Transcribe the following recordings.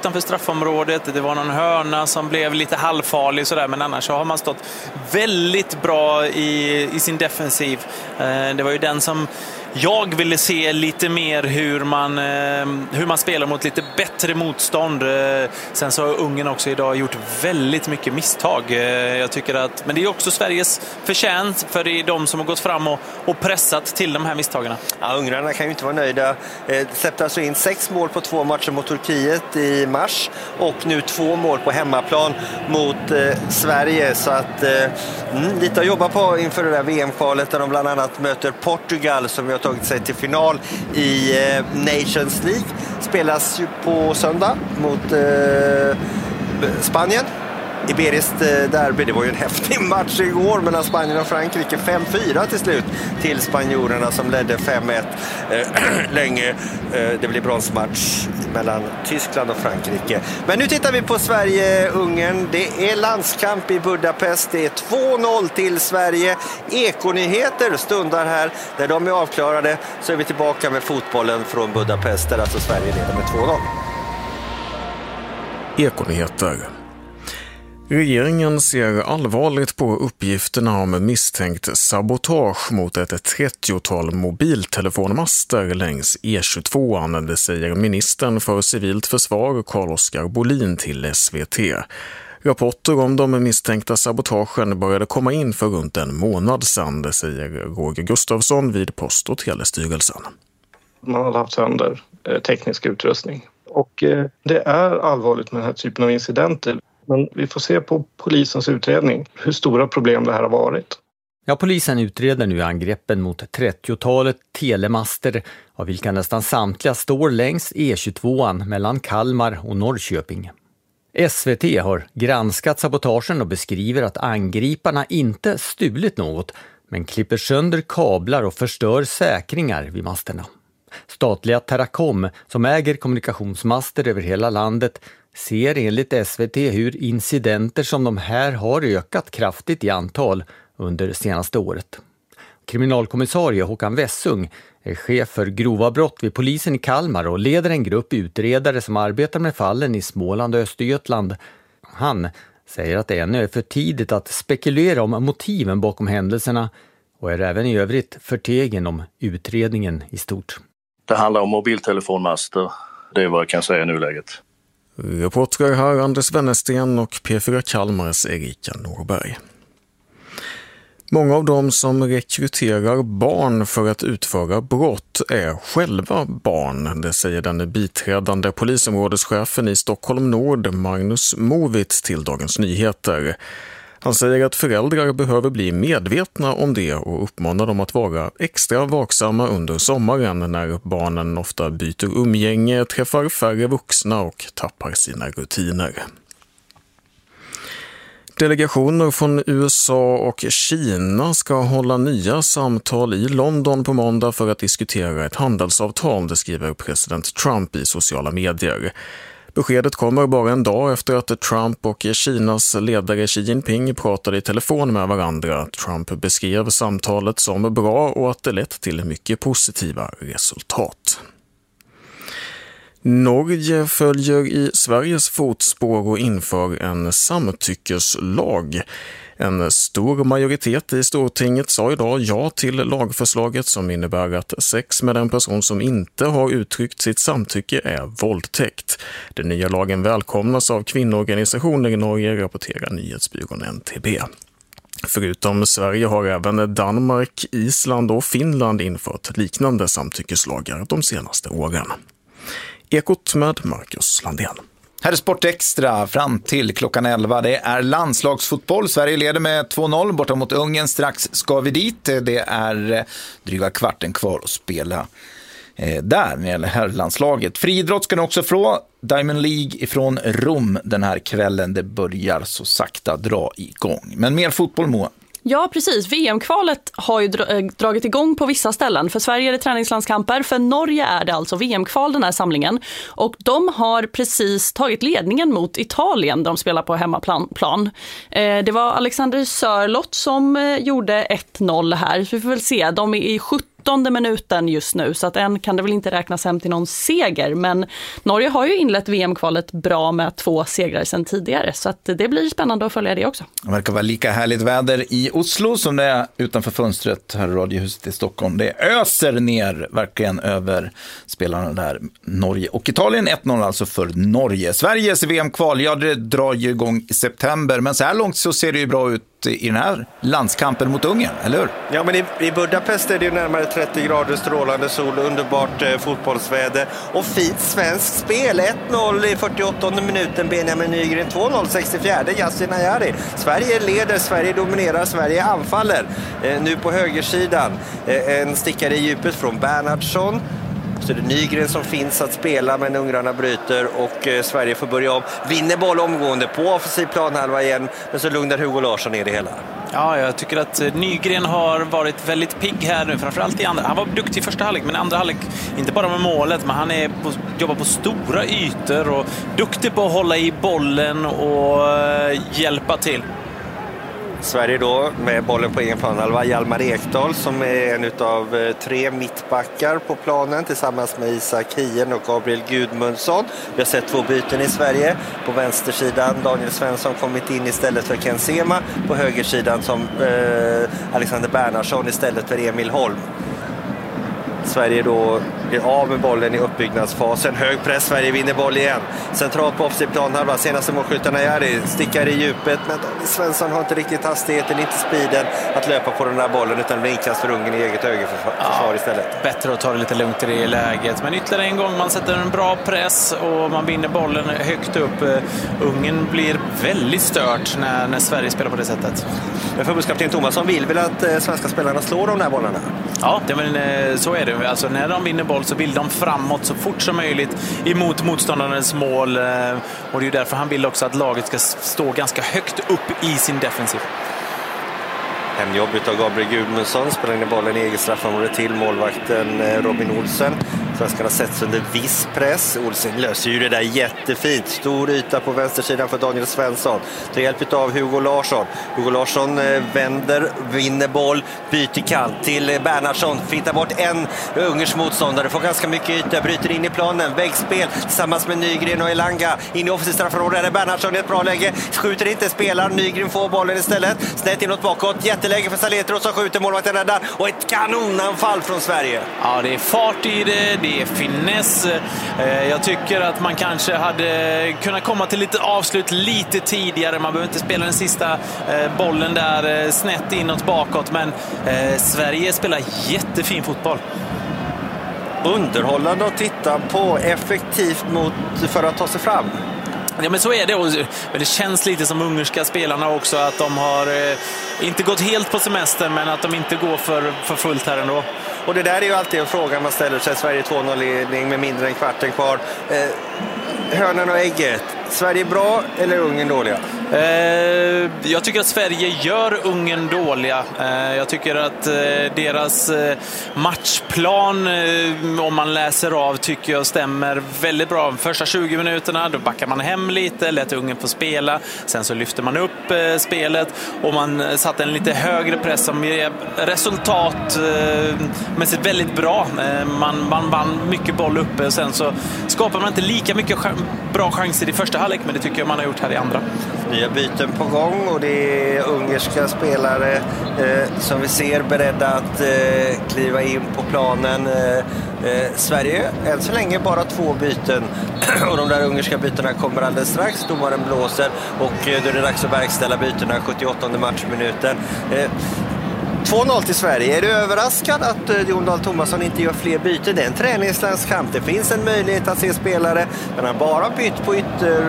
utanför straffområdet. Det var någon hörna som blev lite halvfarlig sådär, men annars så har man stått väldigt bra i sin defensiv. Det var ju den som jag ville se lite mer hur man spelar mot lite bättre motstånd. Sen så har Ungern också idag gjort väldigt mycket misstag. Jag tycker att, men det är också Sveriges förtjänst, för det är de som har gått fram och pressat till de här misstagen. Ja, ungrarna kan ju inte vara nöjda. Släppte alltså in 6 mål på 2 matcher mot Turkiet i mars och nu 2 mål på hemmaplan mot Sverige. Så att lite att jobba på inför det där VM-kvalet där de bland annat möter Portugal som har tagit sig till final i Nations League. Spelas ju på söndag mot Spanien. Iberiskt derby, det var ju en häftig match igår mellan Spanien och Frankrike. 5-4 till slut till spanjorerna som ledde 5-1 länge. Det blev bronsmatch mellan Tyskland och Frankrike. Men nu tittar vi på Sverige-Ungern. Det är landskamp i Budapest. Det är 2-0 till Sverige. Ekonyheter stundar här. När de är avklarade så är vi tillbaka med fotbollen från Budapest där alltså Sverige leder med 2-0. Ekonyheter. Regeringen ser allvarligt på uppgifterna om misstänkt sabotage mot ett 30-tal mobiltelefonmaster längs E22. Det säger ministern för civilt försvar Carl-Oskar Bolin till SVT. Rapporter om de misstänkta sabotagen började komma in för runt en månad sedan, det säger Roger Gustafsson vid Post- och telestyrelsen. Man har haft sönder teknisk utrustning och det är allvarligt med den här typen av incidenter. Men vi får se på polisens utredning hur stora problem det här har varit. Ja, polisen utreder nu angreppen mot 30-talet telemaster, av vilka nästan samtliga står längs E22 mellan Kalmar och Norrköping. SVT har granskat sabotagen och beskriver att angriparna inte stulit något, men klipper sönder kablar och förstör säkringar vid masterna. Statliga Terracom, som äger kommunikationsmaster över hela landet, ser enligt SVT hur incidenter som de här har ökat kraftigt i antal under det senaste året. Kriminalkommissarie Håkan Wessung är chef för grova brott vid polisen i Kalmar och leder en grupp utredare som arbetar med fallen i Småland och Östergötland. Han säger att det ännu är för tidigt att spekulera om motiven bakom händelserna och är även i övrigt förtegen om utredningen i stort. Det handlar om mobiltelefonmaster, det är vad jag kan säga i nuläget. Reportrar här Anders Wennersten och P4 Kalmars Erika Norberg. Många av dem som rekryterar barn för att utföra brott är själva barn, det säger den biträdande polisområdeschefen i Stockholm Nord, Magnus Movitz, till Dagens Nyheter. Han säger att föräldrar behöver bli medvetna om det och uppmanar dem att vara extra vaksamma under sommaren när barnen ofta byter umgänge, träffar färre vuxna och tappar sina rutiner. Delegationer från USA och Kina ska hålla nya samtal i London på måndag för att diskutera ett handelsavtal, det skriver president Trump i sociala medier. Beskedet kommer bara en dag efter att Trump och Kinas ledare Xi Jinping pratade i telefon med varandra. Trump beskrev samtalet som bra och att det lett till mycket positiva resultat. Norge följer i Sveriges fotspår och inför en samtyckeslag. En stor majoritet i Stortinget sa idag ja till lagförslaget som innebär att sex med en person som inte har uttryckt sitt samtycke är våldtäkt. Den nya lagen välkomnas av kvinnoorganisationer i Norge, rapporterar nyhetsbyrån NTB. Förutom Sverige har även Danmark, Island och Finland infört liknande samtyckeslagar de senaste åren. Ekot med Marcus Landén. Här är Sport Extra fram till klockan 11. Det är landslagsfotboll. Sverige leder med 2-0 borta mot Ungern. Strax ska vi dit. Det är dryga kvarten kvar att spela där när det gäller herrlandslaget. Friidrott ska ni också få. Diamond League ifrån Rom den här kvällen. Det börjar så sakta dra igång. Men mer fotboll, Moa. Ja, precis. VM-kvalet har ju dragit igång på vissa ställen. För Sverige är det träningslandskamper. För Norge är det alltså VM-kval den här samlingen. Och de har precis tagit ledningen mot Italien. De spelar på hemmaplan. Det var Alexander Sörlott som gjorde 1-0 här. Så vi får väl se. De är i 8:e minuten just nu, så att än kan det väl inte räknas hem till någon seger. Men Norge har ju inlett VM-kvalet bra med 2 segrar sedan tidigare, så att det blir spännande att följa det också. Det verkar vara lika härligt väder i Oslo som det är utanför fönstret här i Radiohuset i Stockholm. Det öser ner verkligen över spelarna där, Norge och Italien. 1-0 alltså för Norge. Sveriges VM-kval, ja, det drar ju igång i september, men så här långt så ser det ju bra ut i den här landskampen mot Ungern, eller hur? Ja, men i Budapest är det ju närmare 30 grader, strålande sol, underbart fotbollsväder och fint svenskt spel. 1-0 i 48:e minuten, Benjamin Nygren. 2-0 64:e, Yasin Ayari. Sverige leder, Sverige dominerar, Sverige anfaller. Nu på högersidan, en stickare i djupet från Bernhardsson. Så det är Nygren som finns att spela, men ungrarna bryter och Sverige får börja om. Vinner boll omgående på offensiv planhalva igen, men så lugnar Hugo Larsson ner det hela. Ja, jag tycker att Nygren har varit väldigt pigg här nu, framförallt i andra. Han var duktig i första halvlek, men i andra halvlek, inte bara med målet, men han jobbar på stora ytor och duktig på att hålla i bollen och hjälpa till. Sverige då med bollen på egen planhalva. Hjalmar Ekdal som är en av 3 mittbackar på planen tillsammans med Isak Hien och Gabriel Gudmundsson. Vi har sett 2 byten i Sverige. På vänstersidan Daniel Svensson kommit in istället för Ken Sema. På högersidan som Alexander Bernhardsson istället för Emil Holm. Sverige då blir av med bollen i uppbyggnadsfasen. Hög press, Sverige vinner boll igen. Centralt på offensiv planhalva. Senaste målskytten Ayari stickar i djupet, men Svensson har inte riktigt hastigheten, inte speeden att löpa på den där bollen, utan det blir inkast för Ungern i eget högerförsvar istället. Bättre att ta det lite lugnt i det läget. Men ytterligare en gång, man sätter en bra press och man vinner bollen högt upp. Ungern blir väldigt stört när Sverige spelar på det sättet. Men förbundskapten Thomasson vill väl att svenska spelarna slår de där bollarna? Ja, så är det. Alltså, när de vinner boll så vill de framåt så fort som möjligt emot motståndarens mål. Och det är ju därför han vill också att laget ska stå ganska högt upp i sin defensiv. Hemjobb utav Gabriel Gudmundsson, spelar in bollen i eget straffområde till målvakten Robin Olsen. Svenskarna sätts under viss press. Olsen löser ju det där jättefint. Stor yta på vänstersidan för Daniel Svensson. Till hjälp av Hugo Larsson. Hugo Larsson vänder, vinner boll, byter kant till Bernhardsson. Fintar bort en Ungers motståndare. Får ganska mycket yta, bryter in i planen. Väggspel tillsammans med Nygren och Elanga. In i offensivt straffområde där Bernhardsson i ett bra läge. Skjuter inte, spelar. Nygren får bollen istället. Snett inåt bakåt. Jätteläge för Saletros som skjuter, målvakten räddar. Och ett kanonanfall från Sverige. Ja, det är fart i det är finess. Jag tycker att man kanske hade kunnat komma till lite avslut lite tidigare. Man behöver inte spela den sista bollen där snett inåt bakåt, men Sverige spelar jättefin fotboll. Underhållande att titta på, effektivt för att ta sig fram. Ja, men så är det. Och det känns lite som ungerska spelarna också, att de har inte gått helt på semester, men att de inte går för fullt här ändå. Och det där är ju alltid en fråga man ställer sig. Sverige 2-0-ledning med mindre än kvarten kvar. Hönan och ägget. Sverige bra eller Ungern dåliga? Jag tycker att Sverige gör Ungern dåliga. Jag tycker att deras matchplan, om man läser av, tycker jag stämmer väldigt bra. Första 20 minuterna, då backar man hem lite, lät Ungern få spela. Sen så lyfter man upp spelet och man satte en lite högre press som ger resultat mässigt väldigt bra. Man vann mycket boll uppe och sen så skapar man inte lika mycket bra chanser i första halvlek, men det tycker jag man har gjort här i andra. Nya byten på gång och det är ungerska spelare som vi ser beredda att kliva in på planen. Sverige än så länge bara 2 byten och de där ungerska bytena kommer alldeles strax. Domaren blåser och då är det dags att verkställa bytena 78:e matchminuten. 2-0 till Sverige. Är du överraskad att Jon Dahl Tomasson inte gör fler byten? Det är en träningslandskamp. Det finns en möjlighet att se spelare. Men han bara bytt på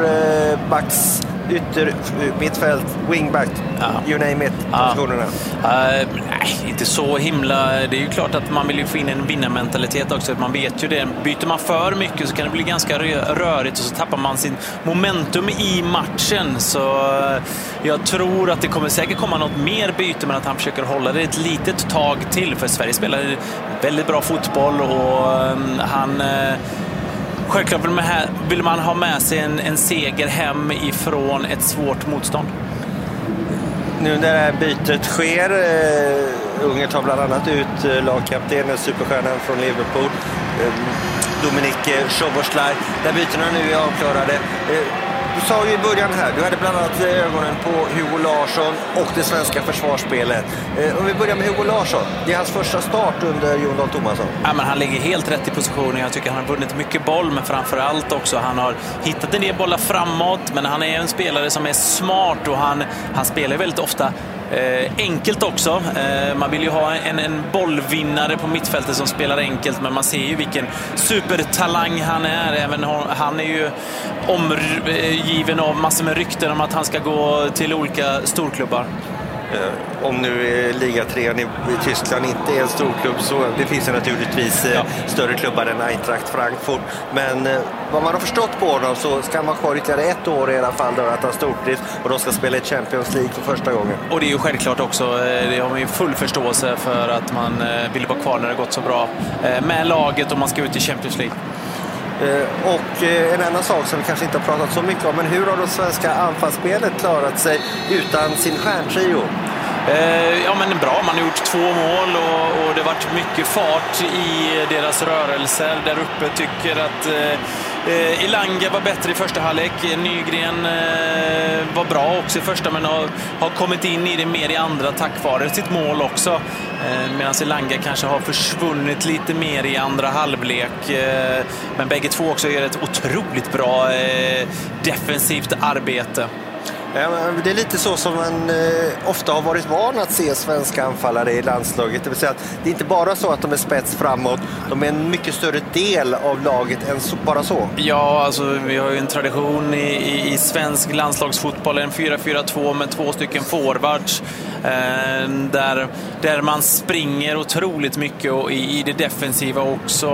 mittfält, wingback, you name it, positionerna. Nej, inte så himla. Det är ju klart att man vill ju få in en vinnarmentalitet också. Man vet ju det. Byter man för mycket så kan det bli ganska rörigt och så tappar man sin momentum i matchen. Så jag tror att det kommer säkert komma något mer byte, men att han försöker hålla det ett litet tag till, för Sverige spelar väldigt bra fotboll och han... Självklart vill man ha med sig en seger hem ifrån ett svårt motstånd. Nu när det här bytet sker, Ungern tar bland annat ut lagkaptenen, superstjärnan från Liverpool, Dominik Szoboszlai. Där bytena nu är avklarade. Du sa ju i början här, du hade bland annat ögonen på Hugo Larsson och det svenska försvarsspelet. Om vi börjar med Hugo Larsson, det är hans första start under Jon Dahl Tomasson. Ja, men han ligger helt rätt i positionen. Jag tycker han har vunnit mycket boll, men framförallt också han har hittat en del bollar framåt. Men han är en spelare som är smart och han spelar väldigt ofta enkelt också. Man vill ju ha en bollvinnare på mittfältet som spelar enkelt, men man ser ju vilken supertalang han är. Även han är ju omgiven av massor med rykten om att han ska gå till olika storklubbar. Om nu ligatrean i Tyskland inte är en stor klubb, så det finns ju naturligtvis större klubbar än Eintracht Frankfurt. Men vad man har förstått på honom så ska man kvar ytterligare 1 år i alla fall då att han stortrivs och de ska spela i Champions League för första gången. Och det är ju självklart också, det har man ju full förståelse för att man vill vara kvar när det gått så bra med laget och man ska ut i Champions League. Och en annan sak som vi kanske inte har pratat så mycket om, men hur har det svenska anfallsspelet klarat sig utan sin stjärntrio? Ja, men bra. Man har gjort 2 mål och det har varit mycket fart i deras rörelser. Där uppe tycker att Elanga var bättre i första halvlek. Nygren var bra också i första, men har kommit in i det mer i andra tack vare sitt mål också. Medan Elanga kanske har försvunnit lite mer i andra halvlek. Men bägge två också gör ett otroligt bra defensivt arbete. Ja, det är lite så som man ofta har varit van att se svenska anfallare i landslaget. Det vill säga att det är inte bara så att de är spets framåt, de är en mycket större del av laget än bara så. Ja, alltså vi har ju en tradition i svensk landslagsfotboll, en 4-4-2 med 2 stycken forwards. Där man springer otroligt mycket och i det defensiva också.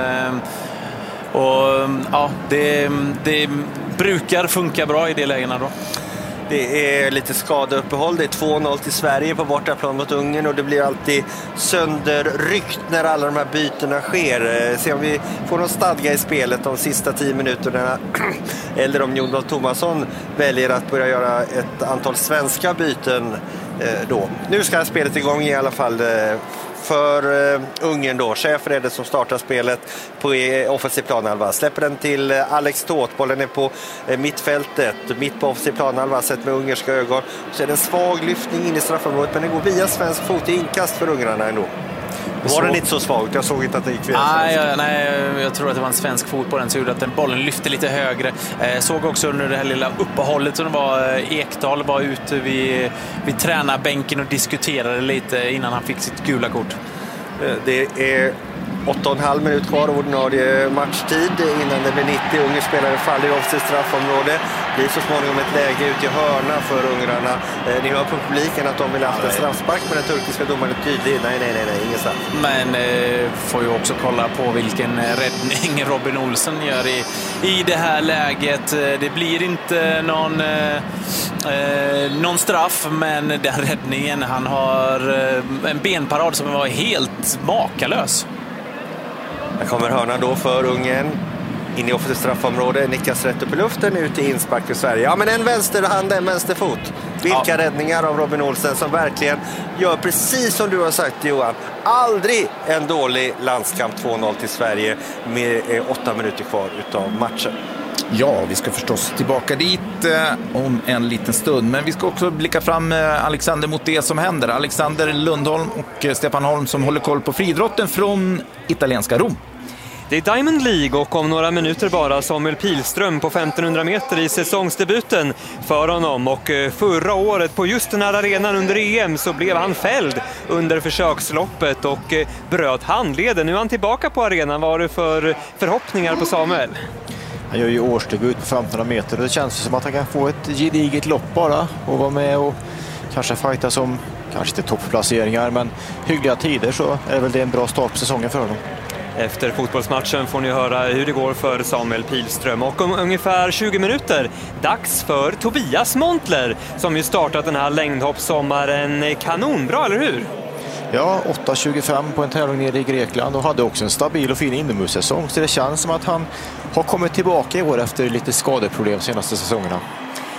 Och ja, det brukar funka bra i de lägena då. Det är lite skadeuppehåll. Det är 2-0 till Sverige på bortaplan mot Ungern och det blir alltid sönderryckt när alla de här bytena sker. Se om vi får någon stadga i spelet de sista 10 minuterna eller om Jon Dahl Tomasson väljer att börja göra ett antal svenska byten då. Nu ska spelet igång i alla fall för Ungern då. Schäfer är det som startar spelet på offensiv planhalva. Släpper den till Alex Toth. Bollen är på mittfältet. Mitt på offensiv planhalva sett med ungerska ögon. Så är det en svag lyftning in i straffområdet, men det går via svensk fot i inkast för ungrarna ändå. Var den inte så svagt? Jag såg inte att det gick via svensk. Nej, jag tror att det var en svensk fot på den så gjorde att den bollen lyfte lite högre. Såg också under det här lilla uppehållet som var Ekdal var ute vid tränarbänken och diskuterade lite innan han fick sitt gula kort. Det är 8,5 minut kvar av ordinarie matchtid innan det blir 90. Ungern spelare faller i offensivt straffområde. Det blir så småningom ett läge ut i hörna för ungrarna. Ni hör på publiken att de vill ha haft en straffspark, men den turkiska domaren är tydlig. Nej, ingen straff. Men får ju också kolla på vilken räddning Robin Olsen gör i det här läget. Det blir inte någon straff, men den räddningen, han har en benparad som var helt makalös. Här kommer hörnan då för Ungern. In i offensivt straffområde, nickas rätt upp i luften, ut i inspark för Sverige. Ja, men en vänsterhand, en vänsterfot. Vilka räddningar av Robin Olsen som verkligen gör precis som du har sagt, Johan. Aldrig en dålig landskamp. 2-0 till Sverige med 8 minuter kvar utav matchen. Ja, vi ska förstås tillbaka dit om en liten stund. Men vi ska också blicka fram, Alexander, mot det som händer. Alexander Lundholm och Stefan Holm som håller koll på friidrotten från italienska Rom. Det är Diamond League och om några minuter bara Samuel Pilström på 1500 meter i säsongsdebuten för honom. Och förra året på just den här arenan under EM så blev han fälld under försöksloppet och bröt handleden. Nu är han tillbaka på arenan. Vad har du för förhoppningar på Samuel? Han gör ju årsdebut på 1500 meter och det känns som att han kan få ett gediget lopp bara och vara med och kanske fighta som, kanske inte toppplaceringar, men hyggliga tider, så är väl det en bra start på säsongen för honom. Efter fotbollsmatchen får ni höra hur det går för Samuel Pilström. Och om ungefär 20 minuter dags för Tobias Montler som ju startat den här längdhoppssommaren kanonbra, eller hur? Ja, 8.25 på en tävling nere i Grekland och hade också en stabil och fin inomhussäsong. Så det känns som att han har kommit tillbaka i år efter lite skadeproblem de senaste säsongerna.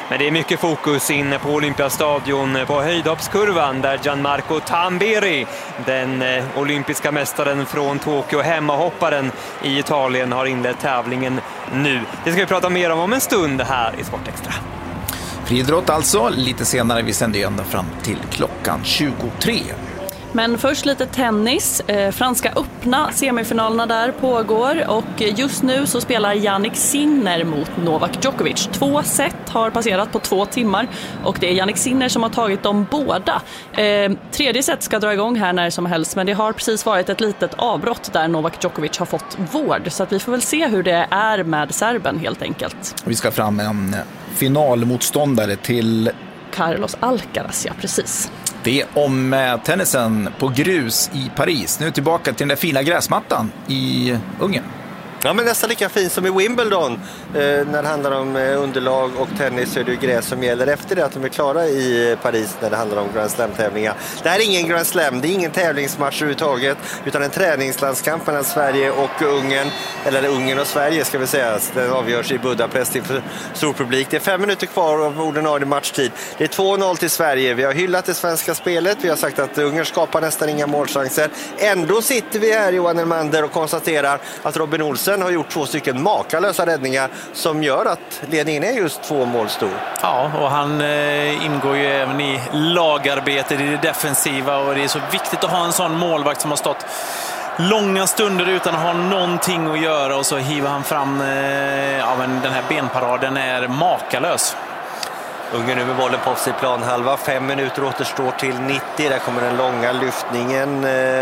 Men det är mycket fokus inne på Olympiastadion på höjdhoppskurvan där Gianmarco Tamberi, den olympiska mästaren från Tokyo, hemmahopparen i Italien, har inlett tävlingen nu. Det ska vi prata mer om en stund här i Sportextra. Friidrott alltså, lite senare. Vi sänder ända fram till klockan 23. Men först lite tennis. Franska öppna semifinalerna där pågår och just nu så spelar Jannik Sinner mot Novak Djokovic. 2 set har passerat på 2 timmar och det är Jannik Sinner som har tagit dem båda. Tredje set ska dra igång här när som helst, men det har precis varit ett litet avbrott där Novak Djokovic har fått vård, så att vi får väl se hur det är med serben helt enkelt. Vi ska fram en finalmotståndare till Carlos Alcaraz, ja precis. Det om tennisen på grus i Paris. Nu tillbaka till den där fina gräsmattan i Ungern. Ja, men nästan lika fin som i Wimbledon. När det handlar om underlag och tennis så är det ju gräs som gäller efter det att de är klara i Paris när det handlar om Grand Slam-tävlingar. Det här är ingen Grand Slam, det är ingen tävlingsmatch överhuvudtaget utan en träningslandskamp mellan Sverige och Ungern, eller Ungern och Sverige ska vi säga. Den avgörs i Budapest inför stor publik. Det är 5 minuter kvar av ordinarie matchtid. Det är 2-0 till Sverige. Vi har hyllat det svenska spelet. Vi har sagt att Ungern skapar nästan inga målchanser. Ändå sitter vi här, Johan Elmander, och konstaterar att Robin Olsen har gjort 2 stycken makalösa räddningar som gör att ledningen är just 2 mål stor. Ja, och han ingår ju även i lagarbetet i det defensiva och det är så viktigt att ha en sån målvakt som har stått långa stunder utan att ha någonting att göra och så hivar han fram den här benparaden är makalös. Ungern över bollen på offside planhalva. 5 minuter återstår till 90. Där kommer den långa lyftningen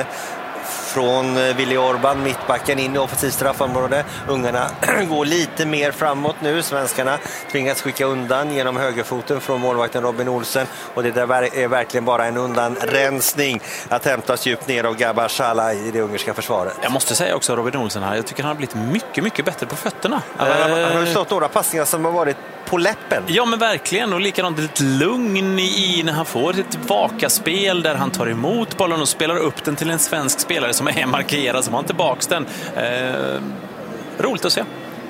från Willi Orban, mittbacken, in i offensivt straffområde. Ungarna går lite mer framåt nu. Svenskarna tvingas skicka undan genom högerfoten från målvakten Robin Olsen. Och det där är verkligen bara en undanrensning att hämtas djupt ner av Gabar Salai i det ungerska försvaret. Jag måste säga också Robin Olsen här, jag tycker han har blivit mycket, mycket bättre på fötterna. Han har ju stått några passningar som har varit på läppen. Ja, men verkligen. Och likadant lite lugn i när han får ett vakaspel där han tar emot bollen och spelar upp den till en svensk spelare som är markerad, som har tillbaks den. Roligt att se.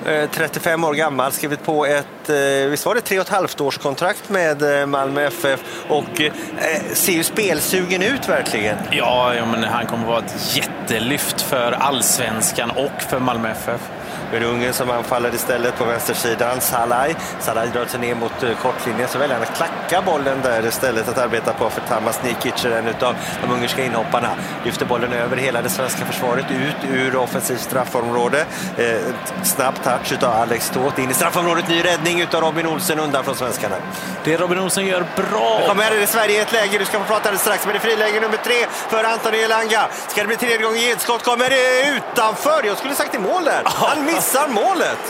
35 år gammal, skrivit på ett, visst var det 3,5 års kontrakt med Malmö FF och ser ju spelsugen ut verkligen. Ja, men han kommer vara ett jättelyft för allsvenskan och för Malmö FF. Det är Ungern som anfaller istället på vänstersidan. Salai drar sig ner mot kortlinjen, så väljer han att klacka bollen där istället att arbeta på för Tamas Nikic, en utav de ungerska inhopparna. Lyfter bollen över hela det svenska försvaret ut ur offensivt straffområde. Snabb touch utav Alex Ståth in i straffområdet. Ny räddning utav Robin Olsen undan från svenskarna. Det Robin Olsen gör bra. Kommer här i Sverige i ett läge, du ska få prata det strax, men det är friläge nummer 3 för Anthony Elanga. Ska det bli 3:e gången i skott, kommer det utanför. Jag skulle sagt i mål där. Han missar målet.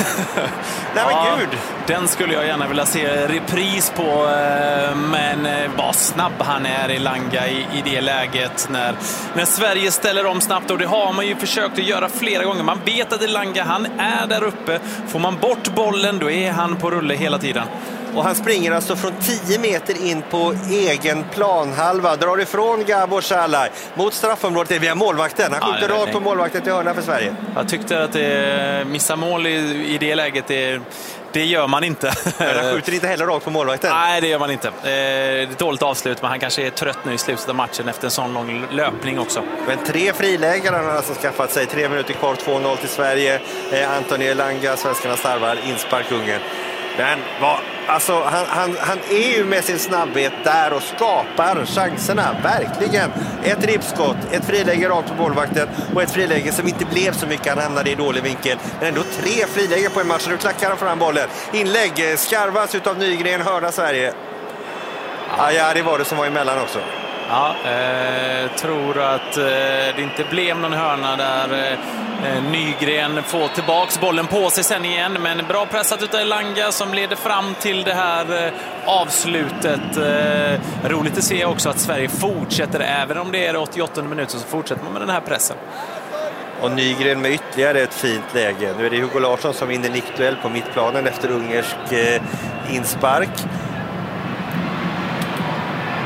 Nej men gud. Den skulle jag gärna vilja se repris på, men vad snabb han är Elanga i det läget när Sverige ställer om snabbt, och det har man ju försökt att göra flera gånger. Man vet att Elanga, han är där uppe. Får man bort bollen, då är han på rulle hela tiden. Och han springer alltså från 10 meter in på egen planhalva. Drar ifrån Gabor Salai mot straffområdet via målvakten. Han skjuter rakt på målvakten till hörna för Sverige. Jag tyckte att missa mål i det läget, det gör man inte. Men han skjuter inte heller rakt på målvakten. Nej, det gör man inte. Det är ett dåligt avslut, men han kanske är trött nu i slutet av matchen efter en sån lång löpning också. Men 3 frilägare har han alltså skaffat sig. 3 minuter kvar, 2-0 till Sverige. Anthony Elanga, svenskarna starvar, inspark Ungern. Men alltså, han är ju med sin snabbhet där och skapar chanserna, verkligen. Ett ribbskott, ett friläge rakt på målvakten och ett friläge som inte blev så mycket, han hamnade i dålig vinkel. Men ändå 3 friläge på en match, och nu klackar han fram bollen. Inlägg skarvas utav Nygren, hörna Sverige. Ja, det var det som var emellan också. Ja, tror att det inte blev någon hörna där. Nygren får tillbaks bollen på sig sen igen, men bra pressat utav Elanga som leder fram till det här avslutet. Roligt att se också att Sverige fortsätter, även om det är 88 minuter så fortsätter man med den här pressen. Och Nygren med ytterligare ett fint läge. Nu är det Hugo Larsson som vinner nickduell på mittplanen efter ungersk inspark.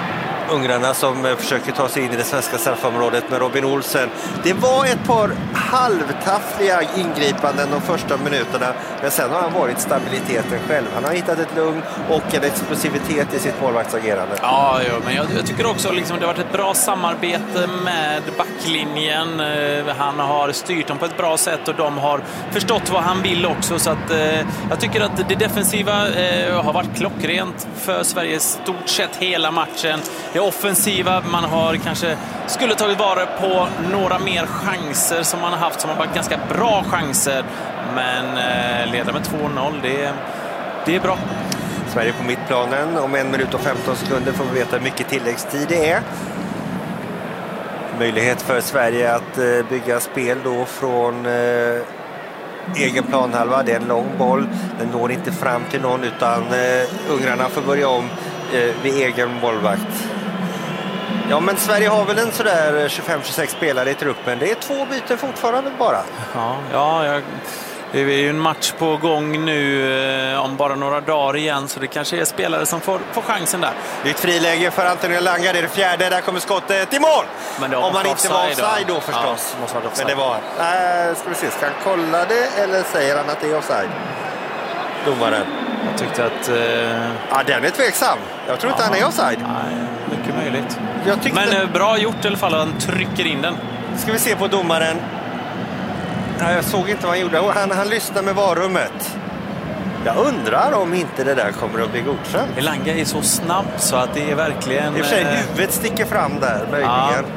ungrarna som försöker ta sig in i det svenska straffområdet med Robin Olsen. Det var ett par halvtaffliga ingripanden de första minuterna, men sen har han varit stabiliteten själv. Han har hittat ett lugn och en explosivitet i sitt målvaktsagerande. Ja, men jag tycker också liksom, det har varit ett bra samarbete med backlinjen. Han har styrt dem på ett bra sätt och de har förstått vad han vill också. Så att, jag tycker att det defensiva har varit klockrent för Sverige stort sett hela matchen. Det offensiva, man har kanske skulle tagit vara på några mer chanser som man har haft, som har varit ganska bra chanser. Men leda med 2-0, det är bra. Sverige på mittplanen. Om 1 minut och 15 sekunder får vi veta hur mycket tilläggstid det är. Möjlighet för Sverige att bygga spel då från egen planhalva. Det är en lång boll. Den når inte fram till någon, utan ungrarna får börja om vid egen målvakt. Ja, men Sverige har väl en sådär 25-26 spelare i truppen. Det är 2 byten fortfarande bara. Det är ju en match på gång nu om bara några dagar igen, så det kanske är spelare som får chansen där. Det är ett friläge för Antonio Elanga, det är det 4:e, där kommer skottet i mål. Men om man inte var offside då förstås. Ja, men det var, ska vi se, ska han kolla det eller säger han att det är offside? Domaren. Jag tyckte att... Ja, den är tveksam. Jag tror inte han är offside. Nej, mycket möjligt. Men bra gjort i alla fall att han trycker in den. Ska vi se på domaren. Jag såg inte vad han gjorde. Han lyssnar med varummet. Jag undrar om inte det där kommer att bli godkänt. Elanga är så snabb så att det är verkligen... I och för sig huvudet sticker fram där, möjligen.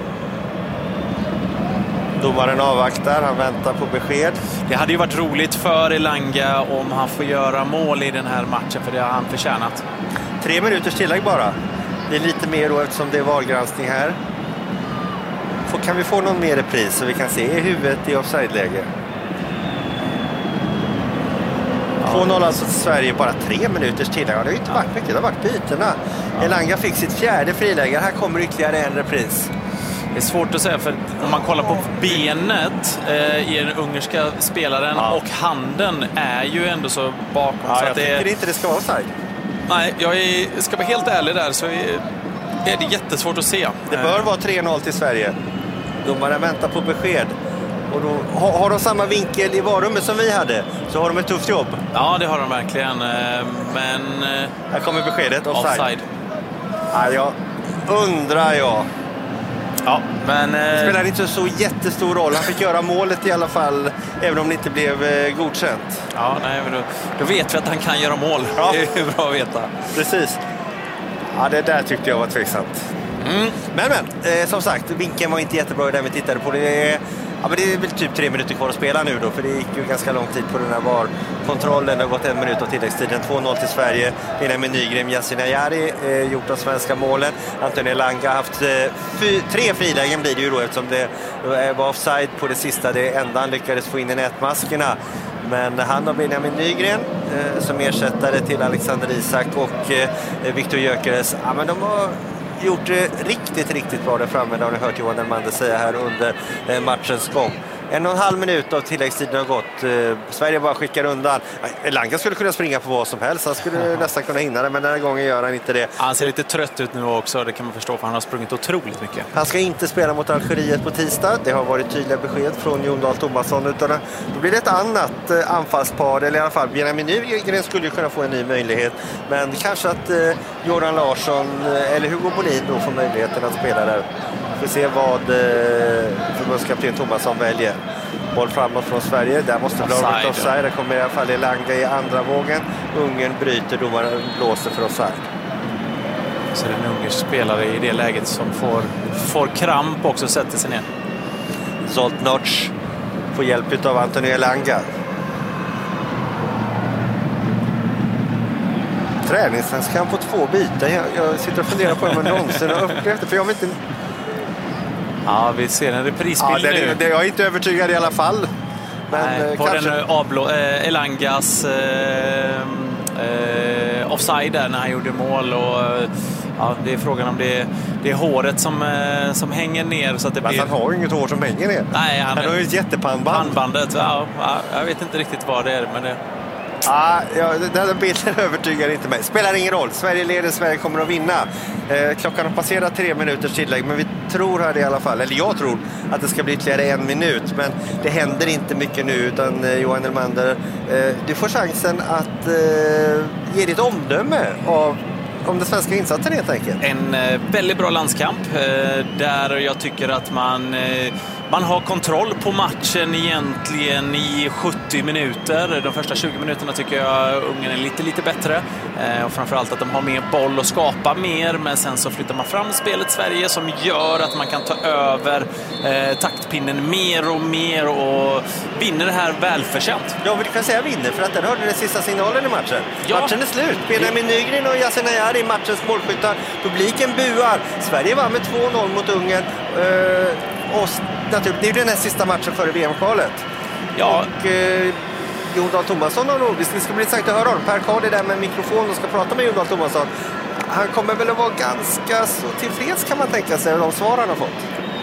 Domaren avvaktar, han väntar på besked. Det hade ju varit roligt för Elanga om han får göra mål i den här matchen, för det har han förtjänat. 3 minuters tillägg bara. Det är lite mer då eftersom det är valgranskning här. Kan vi få någon mer repris så vi kan se i huvudet i offside-läge? 2-0 alltså till Sverige, bara 3 minuters tillägg. Det har ju inte varit mycket, det har varit bytena. Elanga fick sitt 4:e friläge. Här kommer ytterligare en repris. Det är svårt att säga, för om man kollar på benet i den ungerska spelaren och handen är ju ändå så bakom. Så jag tycker inte det ska vara offside. Nej, ska vara helt ärlig där, så är det jättesvårt att se. Det bör vara 3-0 till Sverige. Domaren väntar på besked. Och då har de samma vinkel i varummet som vi hade, så har de ett tufft jobb. Ja, det har de verkligen. Men... Här kommer beskedet. Offside. Ja, undrar jag. Ja, men... Det spelar inte så jättestor roll. Han fick göra målet i alla fall, även om det inte blev godkänt. Ja, nej, men då vet vi att han kan göra mål. Ja. Det är bra att veta. Precis. Ja, det där tyckte jag var tveksamt. Men som sagt, vinkeln var inte jättebra där vi tittade på det. Men det är väl typ 3 minuter kvar att spela nu då, för det gick ju ganska lång tid på den här VAR-kontrollen. Det har gått 1 minut av tilläggstiden. 2-0 till Sverige. Benjamin Nygren, Yasin Ayari gjort de svenska målen. Antonio Elanga har haft 3 frilägen blir det ju då, eftersom det var offside på det sista. Det enda han lyckades få in i nätmaskerna. Men han och Benjamin Nygren som ersättare till Alexander Isak och Viktor Gyökeres, men de har gjort det riktigt bra där framme. Det har ni hört Johan Elmander säga här under matchens gång. 1,5 minut av tilläggstiden har gått. Sverige bara skickar undan. Elanga skulle kunna springa på vad som helst. Han skulle nästan kunna hinna det, men den här gången gör han inte det. Han ser lite trött ut nu också, det kan man förstå, för han har sprungit otroligt mycket. Han ska inte spela mot Algeriet på tisdag. Det har varit tydliga besked från Jon Dahl Tomasson. Utan då blir det ett annat anfallspar, eller i alla fall Benjamin Nygren skulle ju kunna få en ny möjlighet. Men kanske att Göran Larsson eller Hugo Bolin då får möjligheten att spela där. Vi får se vad förbundskapten Tomasson väljer. Boll framåt från Sverige. Där måste bli offside. Det kommer i alla fall Elanga i andra vågen. Ungern bryter, domaren blåser för offside. Så det är en ungersk spelare i det läget som får kramp också och sätter sig ner. Zoltnoc får hjälp av Antonio Elanga. Träningslandskamp på 2 byten. Jag sitter och funderar på om man någonsin har upplevt det. För jag vet inte... Ja, vi ser en reprisbild nu. Jag är inte övertygad i alla fall. Men nej, på kanske... den Elangas offside där när han gjorde mål. Och, det är frågan om det är håret som hänger ner. Så att det blir... Han har ju inget hår som hänger ner. Nej, han har ju ett jättepannband. Pannbandet, jag vet inte riktigt vad det är. Men det... Den bilden övertygar inte mig. Spelar ingen roll. Sverige leder, Sverige kommer att vinna. Klockan har passerat 3 minuters tillägg, men vi tror här i alla fall, eller jag tror att det ska bli ytterligare 1 minut, men det händer inte mycket nu, utan Johan Elmander, du får chansen att ge ditt omdöme om den svenska insatsen helt enkelt. En väldigt bra landskamp där jag tycker att man har kontroll på matchen egentligen i 70 minuter. De första 20 minuterna tycker jag Ungern är lite bättre. Och framförallt att de har mer boll och skapa mer. Men sen så flyttar man fram spelet Sverige som gör att man kan ta över taktpinnen mer och mer och vinner det här välförtjänt. Ja, vi kan säga vinner för att den hörde den sista signalen i matchen. Ja. Matchen är slut. Benjamin Nygren och Yasin Ayari, matchens målskyttar. Publiken buar. Sverige var med 2-0 mot Ungern. Och det är ju den här sista matchen före VM-kvalet. Ja. Och Jon Dahl Tomasson det ska bli intressant att höra honom. Per Kard är där med mikrofon och ska prata med Jon Dahl Tomasson. Han kommer väl att vara ganska så tillfreds, kan man tänka sig, de svar han har fått.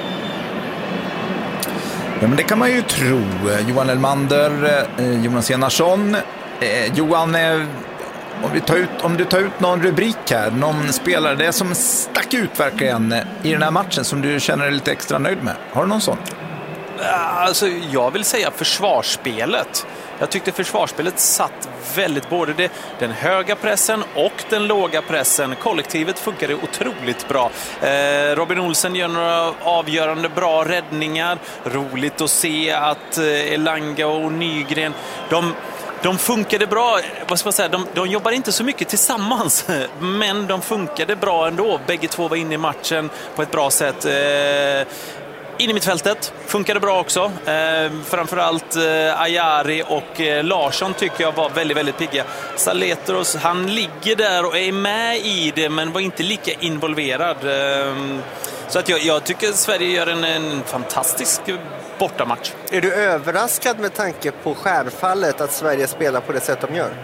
Ja, men det kan man ju tro. Johan Elmander, Jonas Enarsson. Johan, om du tar ut någon rubrik här, någon spelare, det som stack ut verkligen i den här matchen som du känner dig lite extra nöjd med. Har du någon sån? Alltså, jag vill säga försvarsspelet. Jag tyckte försvarsspelet satt väldigt, både den höga pressen och den låga pressen. Kollektivet funkade otroligt bra. Robin Olsen gör några avgörande bra räddningar. Roligt att se att Elanga och Nygren, de funkade bra. Vad ska man säga? De jobbar inte så mycket tillsammans, men de funkade bra ändå. Bägge två var inne i matchen på ett bra sätt. In i mittfältet funkade bra också. Framförallt Ayari och Larsson tycker jag var väldigt, väldigt pigga. Saletros, han ligger där och är med i det, men var inte lika involverad. Så att jag tycker Sverige gör en fantastisk bortamatch. Är du överraskad med tanke på skärfallet att Sverige spelar på det sätt de gör?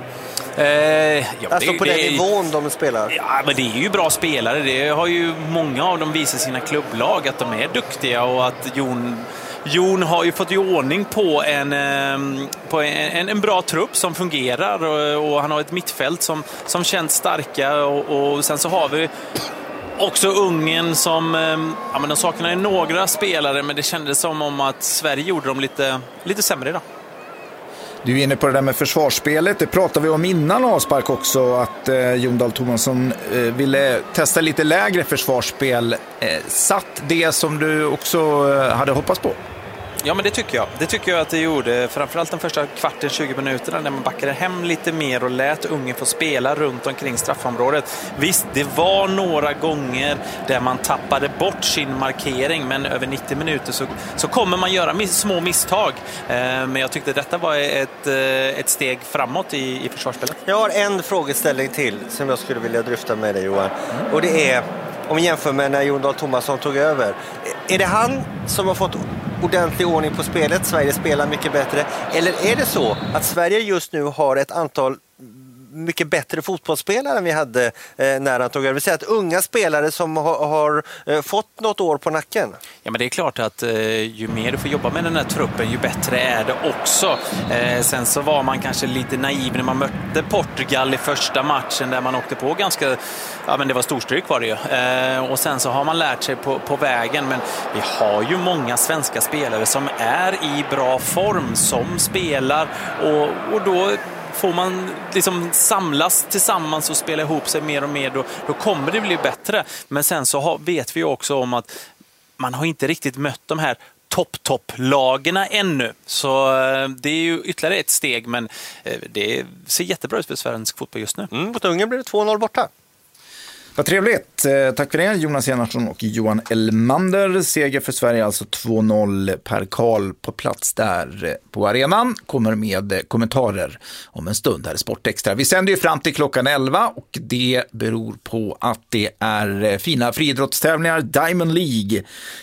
Alltså på den nivån de spelar. Ja, men det är ju bra spelare. Det har ju många av dem visat sina klubblag att de är duktiga, och att Jon har ju fått i ordning på en bra trupp som fungerar, och han har ett mittfält som känns starka, och sen så har vi också Ungern som men de saknar några spelare, men det kändes som om att Sverige gjorde dem lite sämre idag. Du är inne på det där med försvarsspelet. Det pratade vi om innan avspark också, att Jon Dahl Tomasson ville testa lite lägre försvarsspel. Satt det som du också hade hoppats på? Ja, men det tycker jag att det gjorde. Framförallt den första kvarten, 20 minuterna, när man backade hem lite mer och lät Ungern få spela runt omkring straffområdet. Visst, det var några gånger där man tappade bort sin markering, men över 90 minuter så kommer man göra små misstag. Men jag tyckte detta var ett steg framåt i försvarsspelet. Jag har en frågeställning till som jag skulle vilja dryfta med dig, Johan. Och det är, om vi jämför med när Jon Dahl Tomasson tog över. Är det han som har fått ordentlig ordning på spelet? Sverige spelar mycket bättre. Eller är det så att Sverige just nu har ett antal mycket bättre fotbollsspelare än vi hade när han tog över? Det vill säga att unga spelare som har fått något år på nacken. Ja, men det är klart att ju mer du får jobba med den här truppen, ju bättre är det också. Sen så var man kanske lite naiv när man mötte Portugal i första matchen, där man åkte på ganska, men det var storstryk var det ju. Och sen så har man lärt sig på vägen, men vi har ju många svenska spelare som är i bra form, som spelar, och då får man liksom samlas tillsammans och spela ihop sig mer och mer, då kommer det bli bättre. Men sen så vet vi också om att man har inte riktigt mött de här topplagerna ännu. Så det är ju ytterligare ett steg, men det ser jättebra ut för svensk fotboll just nu. Mot Ungern blir det 2-0 borta. Vad trevligt. Tack för det, Jonas Enarsson och Johan Elmander. Seger för Sverige, alltså 2-0. Per Karl på plats där på arenan kommer med kommentarer om en stund här i Sportextra. Vi sänder ju fram till klockan 11, och det beror på att det är fina friidrottstävlingar, Diamond League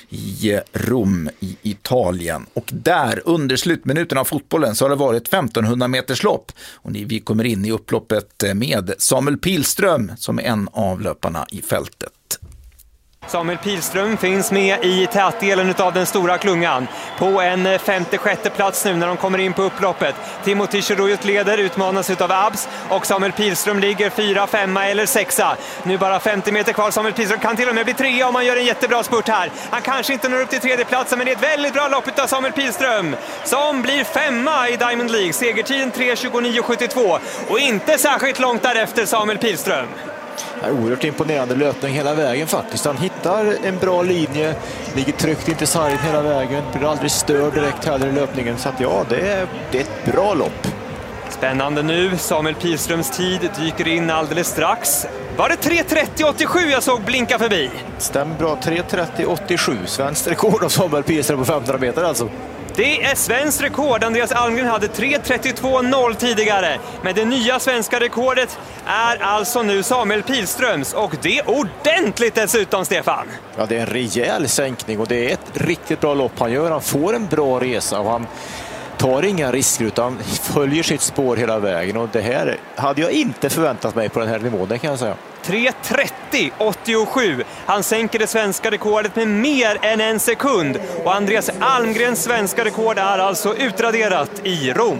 i Rom i Italien. Och där under slutminuten av fotbollen så har det varit 1500 meters lopp, och vi kommer in i upploppet med Samuel Pilström som är en av löparna i fältet. Samuel Pilström finns med i tätdelen av den stora klungan. På en 56:e plats nu när de kommer in på upploppet. Timothy Cheruyut leder, utmanas av Abs. Och Samuel Pilström ligger 4, 5 eller 6. Nu bara 50 meter kvar. Samuel Pilström kan till och med bli 3 om han gör en jättebra spurt här. Han kanske inte når upp till 3:e platsen, men det är ett väldigt bra lopp av Samuel Pilström som blir 5 i Diamond League. Segertiden 3:29,72 och inte särskilt långt därefter Samuel Pilström. Oerhört imponerande löpning hela vägen faktiskt. Han hittar en bra linje, ligger tryggt inte sargt hela vägen, blir aldrig störd direkt heller i löpningen. Så att ja, det är ett bra lopp. Spännande nu, Samuel Pilströms tid dyker in alldeles strax. Var det 3:30,87 jag såg blinka förbi? Stämmer bra, 3:30,87. Svenskt rekord av Samuel Pilström på 1500 meter alltså. Det är svensk rekord. Andreas Almgren hade 3:32,0 tidigare. Men det nya svenska rekordet är alltså nu Samuel Pilströms. Och det är ordentligt dessutom, Stefan. Ja, det är en rejäl sänkning och det är ett riktigt bra lopp han gör. Han får en bra resa och han tar inga risker utan följer sitt spår hela vägen. Och det här hade jag inte förväntat mig på den här nivån, det kan jag säga. 3:30,87. Han sänker det svenska rekordet med mer än en sekund. Och Andreas Almgrens svenska rekord är alltså utraderat i Rom.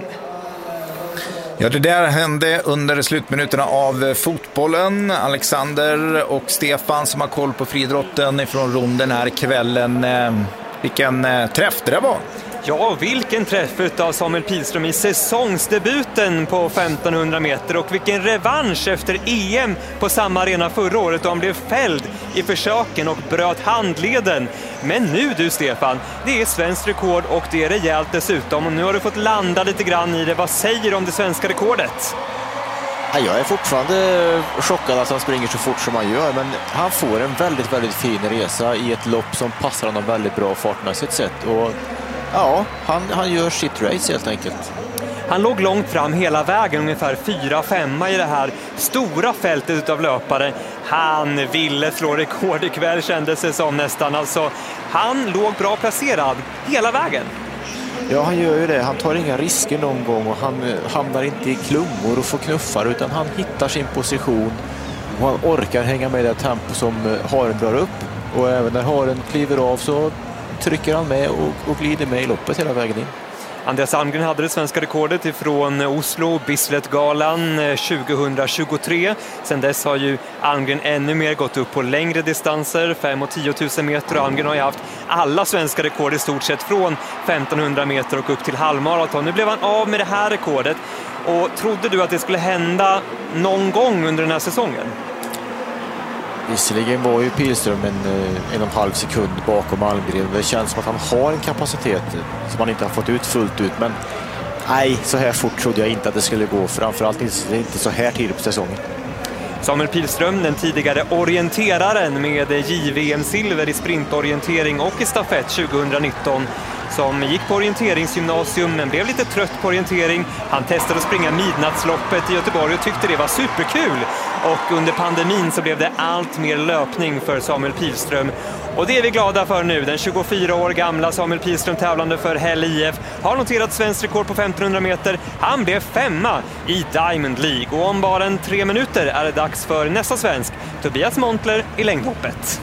Ja, det där hände under slutminuterna av fotbollen. Alexander och Stefan som har koll på friidrotten ifrån Rom den här kvällen. Vilken träff det var. Ja, vilken träff av Samuel Pilström i säsongsdebuten på 1500 meter och vilken revansch efter EM på samma arena förra året då han blev fälld i försöken och bröt handleden. Men nu du Stefan, det är svenskt rekord och det är rejält dessutom och nu har du fått landa lite grann i det. Vad säger du om det svenska rekordet? Jag är fortfarande chockad att han springer så fort som han gör, men han får en väldigt, väldigt fin resa i ett lopp som passar honom väldigt bra fartmässigt sett. Och ja, han gör sitt race helt enkelt. Han låg långt fram hela vägen, ungefär 4-5 i det här stora fältet av löpare. Han ville slå rekord ikväll kändes det som nästan. Alltså, han låg bra placerad hela vägen. Ja, han gör ju det. Han tar inga risker någon gång och han hamnar inte i klungor och får knuffar utan han hittar sin position och han orkar hänga med i det tempo som haren drar upp. Och även när haren kliver av så trycker han med och glider med i loppet hela vägen in. Andreas Almgren hade det svenska rekordet ifrån Oslo Bislett-galan 2023. Sen dess har ju Almgren ännu mer gått upp på längre distanser, 5 och 10 000 meter. Och Almgren har ju haft alla svenska rekord i stort sett från 1500 meter och upp till halvmaraton. Nu blev han av med det här rekordet. Och trodde du att det skulle hända någon gång under den här säsongen? Visserligen var ju Pilström en och en halv sekund bakom Almgren. Det känns som att han har en kapacitet som han inte har fått ut fullt ut. Men nej, så här fort trodde jag inte att det skulle gå. Framförallt inte så här tidigt på säsongen. Samuel Pilström, den tidigare orienteraren med JVM-silver i sprintorientering och i stafett 2019, som gick på orienteringsgymnasium men blev lite trött på orientering. Han testade att springa midnattsloppet i Göteborg och tyckte det var superkul. Och under pandemin så blev det allt mer löpning för Samuel Pilström. Och det är vi glada för nu. Den 24 år gamla Samuel Pilström, tävlande för Häll IF, har noterat svensk rekord på 1500 meter. Han blev 5 i Diamond League. Och om bara 3 minuter är det dags för nästa svensk, Tobias Montler i längdhoppet.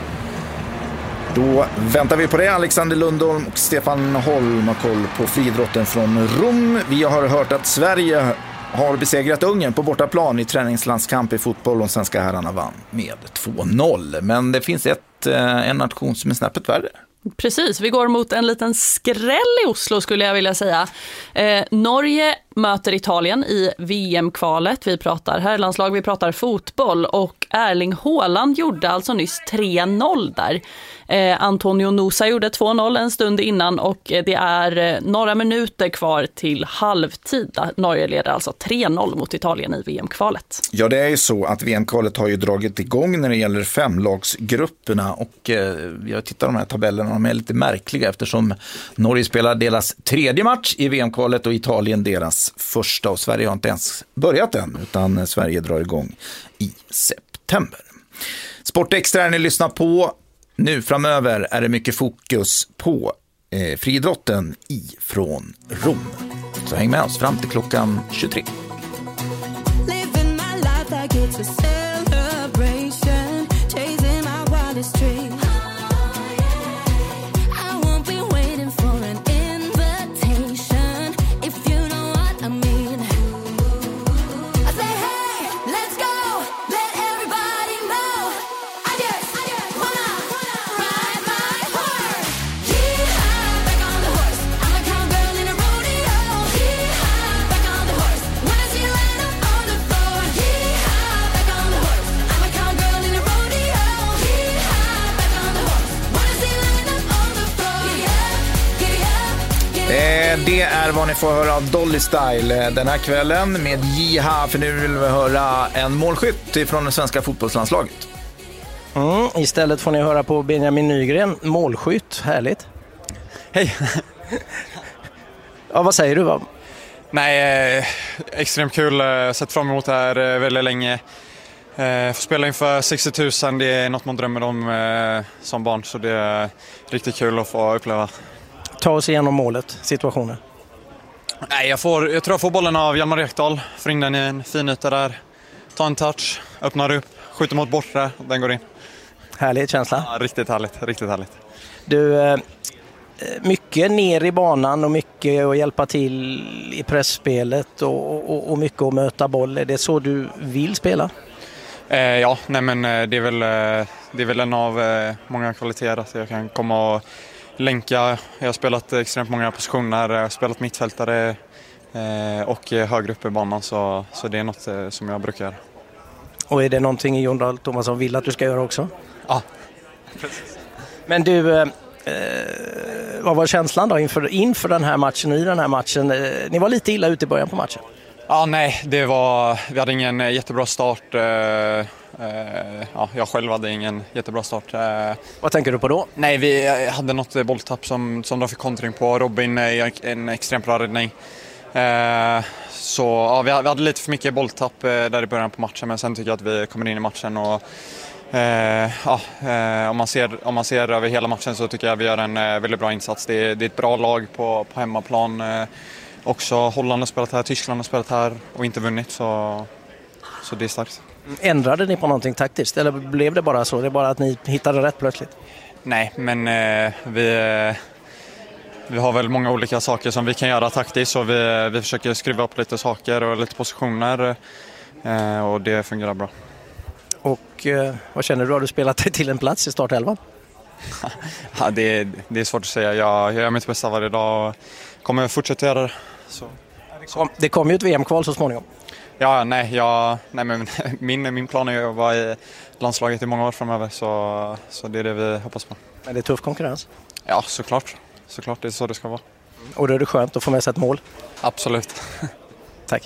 Då väntar vi på det. Alexander Lundholm och Stefan Holm har koll på friidrotten från Rom. Vi har hört att Sverige har besegrat Ungern på bortaplan i träningslandskamp i fotboll och svenska herrarna vann med 2-0. Men det finns en nation som är snäppet värre. Precis, vi går mot en liten skräll i Oslo skulle jag vilja säga. Norge möter Italien i VM-kvalet. Vi pratar herrlandslag, vi pratar fotboll och Erling Haaland gjorde alltså nyss 3-0 där. Antonio Nusa gjorde 2-0 en stund innan och det är några minuter kvar till halvtid. Norge leder alltså 3-0 mot Italien i VM-kvalet. Ja, det är ju så att VM-kvalet har ju dragit igång när det gäller 5-lagsgrupperna och jag tittar på de här tabellerna, de är lite märkliga eftersom Norge spelar deras 3:e match i VM-kvalet och Italien deras första, och Sverige har inte ens börjat än utan Sverige drar igång i september. Sportextra är ni lyssnar på. Nu framöver är det mycket fokus på friidrotten ifrån Rom. Så häng med oss fram till klockan 23. Living my life like it's a celebration, chasing my wildest dreams. det är vad ni får höra av Dolly Style den här kvällen med Jiha, för nu vill vi höra en målskytt från det svenska fotbollslandslaget. Istället får ni höra på Benjamin Nygren, målskytt. Härligt. Hej. Ja, vad säger du? Nej, extremt kul. Sett fram emot det här väldigt länge. Få spela inför 60 000, det är något man drömmer om som barn, så det är riktigt kul att få uppleva. Ta oss igenom målet, situationen. Nej, jag tror jag får bollen av Hjalmar Ekdal, får in den i en fin yta där, ta en touch, öppnar upp, skjuter mot bortre och den går in. Härlig känsla. Ja, riktigt härligt. Du, mycket ner i banan och mycket att hjälpa till i pressspelet och mycket att möta boll. Är det så du vill spela? Ja, nej men det är väl en av många kvaliteter att jag kan komma och länka. Jag har spelat extremt många positioner, jag har spelat mittfältare och högre upp i banan, så det är något som jag brukar göra. Och är det någonting Jon Dahl Tomasson vill att du ska göra också? Ja, precis. Men du, vad var känslan då inför den här matchen, i den här matchen? Ni var lite illa ute i början på matchen. Ja, nej, vi hade ingen jättebra start. Jag själv hade ingen jättebra start. Vad tänker du på då? Nej, vi hade något bolltapp som de fick kontring på. Robin en extremt bra räddning. Så ja, vi hade lite för mycket bolltapp där i början på matchen, men sen tycker jag att vi kommer in i matchen och om man ser över hela matchen så tycker jag att vi gör en väldigt bra insats. Det är ett bra lag på hemmaplan. Också Holland har spelat här, Tyskland har spelat här och inte vunnit, så det är starkt. Ändrade ni på någonting taktiskt eller blev det bara så? Det är bara att ni hittade rätt plötsligt? Nej, men vi har väl många olika saker som vi kan göra taktiskt, så vi försöker skruva upp lite saker och lite positioner och det fungerar bra. Och vad känner du? Har du spelat dig till en plats i startelvan? Ja, det är svårt att säga. Jag gör mitt bästa varje dag och kommer fortsätta göra det. Så. Det kommer ju ett VM-kval så småningom. Ja, men min plan är att vara i landslaget i många år framöver, så det är det vi hoppas på. Men det är tuff konkurrens? Ja, såklart. Det är så det ska vara. Och då är det skönt att få med sig ett mål? Absolut. Tack.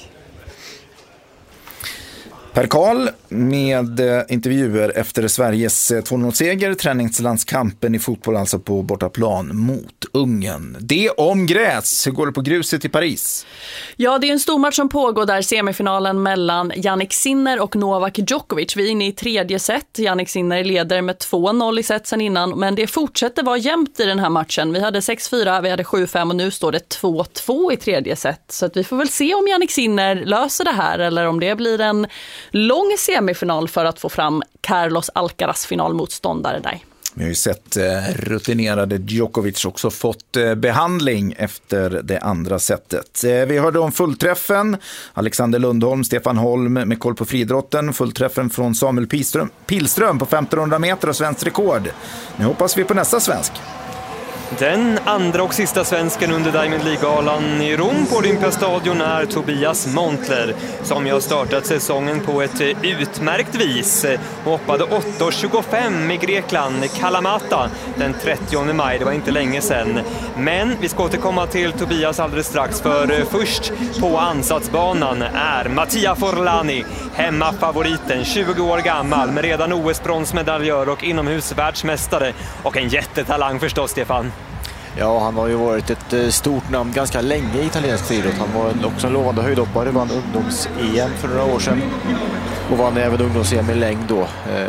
Per Karl med intervjuer efter Sveriges 2-0-seger, träningslandskampen i fotboll alltså på bortaplan mot Ungern. Det om gräs. Hur går det på gruset i Paris? Ja, det är en stor match som pågår där, semifinalen mellan Jannik Sinner och Novak Djokovic. Vi är inne i tredje set. Jannik Sinner leder med 2-0 i set sen innan, men det fortsätter vara jämnt i den här matchen. Vi hade 6-4, vi hade 7-5 och nu står det 2-2 i tredje set. Så att vi får väl se om Jannik Sinner löser det här eller om det blir en lång semifinal för att få fram Carlos Alcaraz finalmotståndare där. Vi har ju sett rutinerade Djokovic också fått behandling efter det andra sättet. Vi hörde om fullträffen. Alexander Lundholm, Stefan Holm med koll på fridrotten. Fullträffen från Samuel Pilström på 1500 meter och svensk rekord. Nu hoppas vi på nästa svensk. Den andra och sista svensken under Diamond League-galan i Rom på Olympiastadion är Tobias Montler, som jag startat säsongen på ett utmärkt vis och hoppade 8,25 i Grekland, Kalamata, den 30 maj. Det var inte länge sedan. Men vi ska återkomma till Tobias alldeles strax, för först på ansatsbanan är Mattia Forlani, hemmafavoriten, 20 år gammal, med redan OS-bronsmedaljör och inomhusvärldsmästare och en jättetalang förstås, Stefan. Ja, han har ju varit ett stort namn ganska länge i italiensk friidrott. Han var också en lovande höjdhoppare, vann ungdoms-EM för några år sedan och vann även ungdoms-EM i längd då.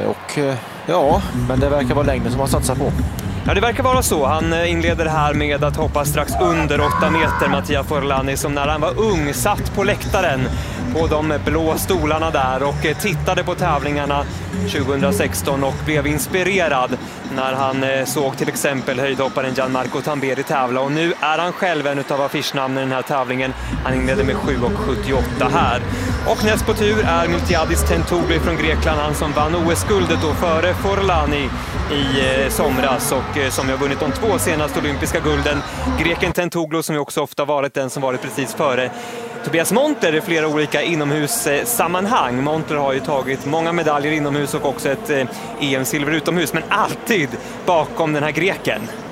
Men det verkar vara längden som han satsar på. Ja, det verkar vara så. Han inleder här med att hoppa strax under 8 meter, Mattia Forlani, som när han var ung satt på läktaren på de blå stolarna där och tittade på tävlingarna 2016 och blev inspirerad när han såg till exempel höjdhopparen Gianmarco Tamberi tävla, och nu är han själv en av affischnamnen i den här tävlingen. Han inleder med 7,78 här. Och näst på tur är Miltiadis Tentouglu från Grekland, han som vann OS-guldet då före Forlani i somras och som har vunnit de 2 senaste olympiska gulden. Greken Tentouglu som ju också ofta varit den som varit precis före Tobias Montler i flera olika inomhussammanhang. Montler har ju tagit många medaljer inomhus och också ett EM-silver utomhus, men alltid bakom den här greken.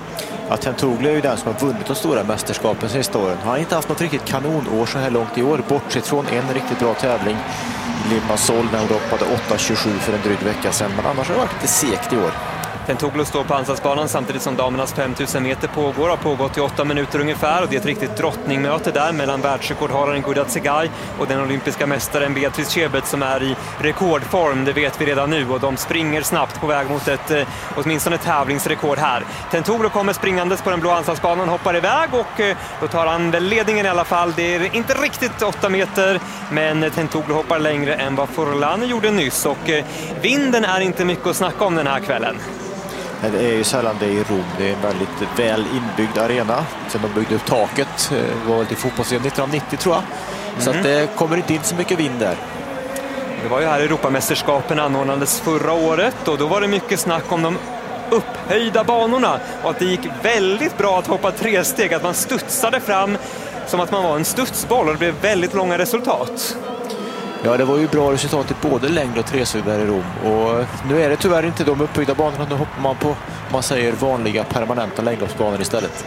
att Tentouglu är ju den som har vunnit de stora mästerskapen sista åren. Han har inte haft något riktigt kanonår så här långt i år, bortsett från en riktigt bra tävling i Limassol när hon hoppade 8.27 för en dryg vecka sedan, men annars har det varit lite segt i år. Tentouglu står på ansatsbanan samtidigt som damernas 5000 meter pågår, har pågått i 8 minuter ungefär, och det är ett riktigt drottningmöte där mellan världsrekordhållaren Guda Tsegay och den olympiska mästaren Beatrice Chebet som är i rekordform, det vet vi redan nu, och de springer snabbt på väg mot ett åtminstone tävlingsrekord här. Tentouglu kommer springandes på den blå ansatsbanan, hoppar iväg och då tar han väl ledningen i alla fall. Det är inte riktigt 8 meter, men Tentouglu hoppar längre än vad Forlani gjorde nyss, och vinden är inte mycket att snacka om den här kvällen. Det är ju sällan det i Rom. Det är en väldigt väl inbyggd arena. Sen de byggde upp taket, det var väl till fotbolls-EM 1990 tror jag. Så att det kommer inte in så mycket vind där. Det var ju här Europamästerskapen anordnades förra året, och då var det mycket snack om de upphöjda banorna och att det gick väldigt bra att hoppa 3 steg, att man studsade fram som att man var en studsboll, och det blev väldigt långa resultat. Ja, det var ju bra resultat i både längd och tresug där i Rom. Och nu är det tyvärr inte de upphöjda banorna. Nu hoppar man på, man säger, vanliga permanenta längdhoppsbanor istället.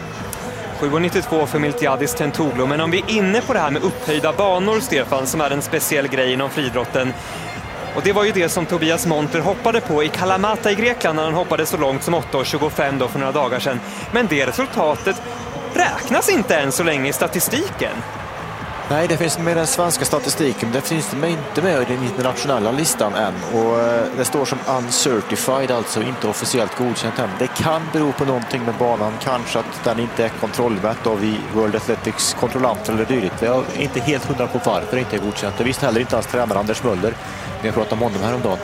7,92 för Miltiadis Tentouglu. Men om vi är inne på det här med upphöjda banor, Stefan, som är en speciell grej inom friidrotten. Och det var ju det som Tobias Montler hoppade på i Kalamata i Grekland när han hoppade så långt som 8,25 då för några dagar sedan. Men det resultatet räknas inte än så länge i statistiken. Nej, det finns med den svenska statistiken, men det finns inte med i den internationella listan än. Och det står som uncertified, alltså inte officiellt godkänt än. Det kan bero på någonting med banan, kanske att den inte är kontrollmätt av i World Athletics kontrollanter eller dylikt. Det är inte helt 100 på varför det inte är godkänt. Det visste heller inte ens tränare Anders Möller när jag pratade om honom häromdagen.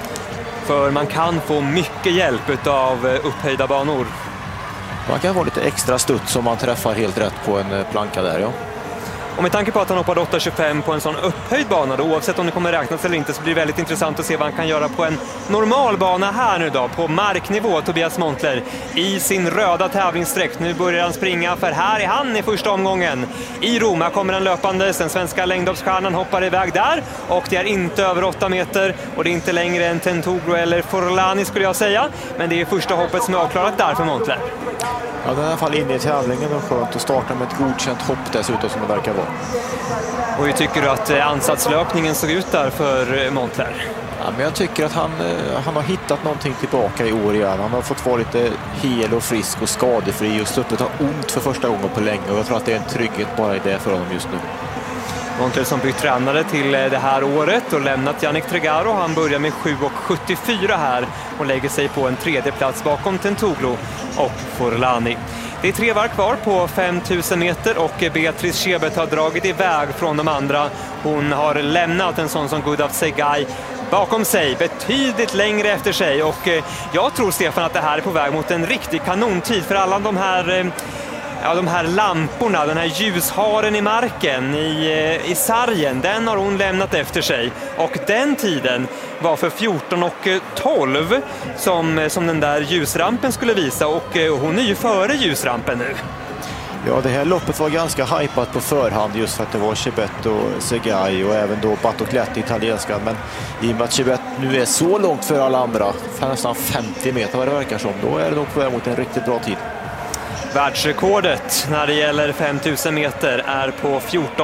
För man kan få mycket hjälp av upphöjda banor. Man kan få lite extra studs om man träffar helt rätt på en planka där, ja. Och med tanke på att han hoppade 8,25 på en sån upphöjd bana då, oavsett om det kommer räknas eller inte, så blir det väldigt intressant att se vad han kan göra på en normal bana här nu då, på marknivå. Tobias Montler i sin röda tävlingssträck. Nu börjar han springa, för här är han i första omgången. I Roma kommer han löpande, den svenska längdhoppsstjärnan hoppar iväg där, och det är inte över 8 meter, och det är inte längre än Tentouglu eller Forlani skulle jag säga, men det är första hoppet som är avklarat där för Montler. Ja, det är i alla fall inne i tävlingen och skönt att starta med ett godkänt hopp dessutom som det verkar vara. Och hur tycker du att ansatslöpningen såg ut där för Montler? Ja, men jag tycker att han har hittat någonting tillbaka i år igen. Han har fått vara lite hel och frisk och skadefri och sluppit ha ont för första gången på länge. Och jag tror att det är en trygghet bara i det för honom just nu. Montler som bytt tränare till det här året och lämnat Yannick Tregaro. Han börjar med 7,74 här och lägger sig på en 3:e plats bakom Tentouglu och Forlani. Det är 3 varv kvar på 5000 meter och Beatrice Chebet har dragit iväg från de andra. Hon har lämnat en sån som Guda Tsegay bakom sig, betydligt längre efter sig, och jag tror, Stefan, att det här är på väg mot en riktig kanontid för alla de här lamporna, den här ljusharen i marken i sargen, den har hon lämnat efter sig, och den tiden var för 14,12 som den där ljusrampen skulle visa, och hon är ju före ljusrampen nu. Ja, det här loppet var ganska hypat på förhand just för att det var Chebet och Tsegay och även då Battocletti, italienskan, men i och med att Chebet nu är så långt för alla andra, för nästan 50 meter vad det verkar som, då är det nog på väg mot en riktigt bra tid. Världsrekordet när det gäller 5000 meter är på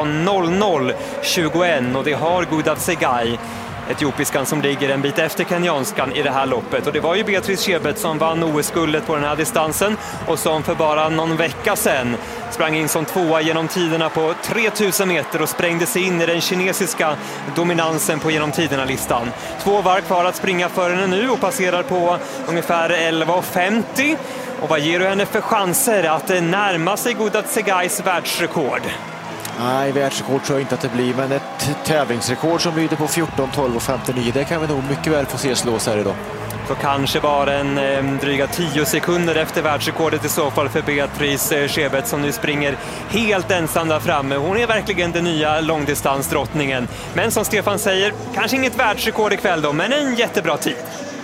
14.00,21, och det har Guda Tsegay, etiopiskan, som ligger en bit efter kenyanskan i det här loppet. Och det var ju Beatrice Chebet som vann OS-guldet på den här distansen och som för bara någon vecka sedan sprang in som 2:a genom tiderna på 3000 meter och sprängde sig in i den kinesiska dominansen på genom tiderna-listan. 2 varv kvar att springa för henne nu och passerar på ungefär 11,50. Och vad ger du henne för chanser att närma sig Guda Tsegays världsrekord? Nej, världsrekord tror jag inte att det blir, men ett tävlingsrekord som lyder på 14:12,59, det kan vi nog mycket väl få se slås här idag. Så kanske bara en dryga 10 sekunder efter världsrekordet i så fall för Beatrice Chebet, som nu springer helt ensam där framme. Hon är verkligen den nya långdistansdrottningen. Men som Stefan säger, kanske inget världsrekord ikväll då, men en jättebra tid.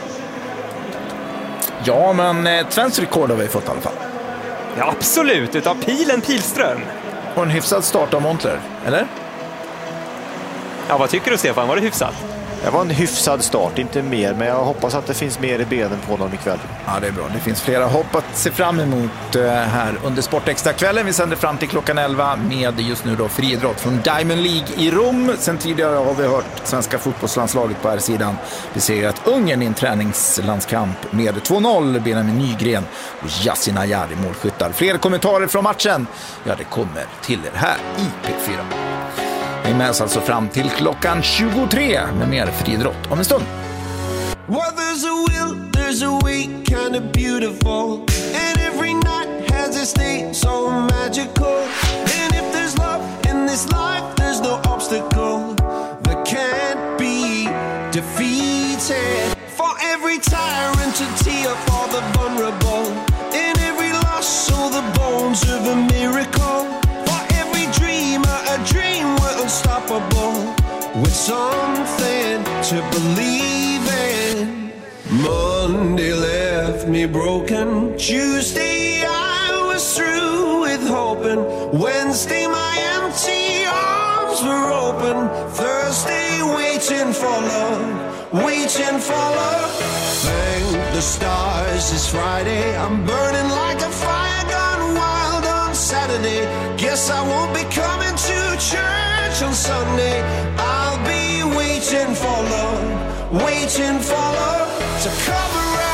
Ja, men ett svenskt rekord har vi fått i alla fall. Ja, absolut, utav Pilen Pilström. Och en hyfsad start av Montler, eller? Ja, vad tycker du, Stefan? Var det hyfsat? Det var en hyfsad start, inte mer, men jag hoppas att det finns mer i benen på honom ikväll. Ja, det är bra. Det finns flera hopp att se fram emot här under Sportextra-kvällen. Vi sänder fram till klockan 11 med just nu då friidrott från Diamond League i Rom. Sen tidigare har vi hört svenska fotbollslandslaget på här sidan. Vi ser att Ungern i en träningslandskamp med 2-0, Benjamin Nygren och Yasin Ayar i målskyttar. Fler kommentarer från matchen, ja, det kommer till er här i P4. Vi är med oss alltså fram till klockan 23 med mer friidrott om en stund. Well, there's a will, there's a way, kind of beautiful. And every night has its day, so magical. And if there's love in this life, there's no obstacle that can't be defeated. For every tyrant to tear for the vulnerable. In every loss, all the bones of a miracle. For every dreamer, a dream we're unstoppable. With something to believe in. Monday left me broken. Tuesday I was through with hoping. Wednesday my empty arms were open. Thursday waiting for love, waiting for love. Thank the stars it's Friday. I'm burning like a fire gone wild on Saturday. Guess I won't be coming to church on Sunday. I'll be waiting for love, waiting for love to come around.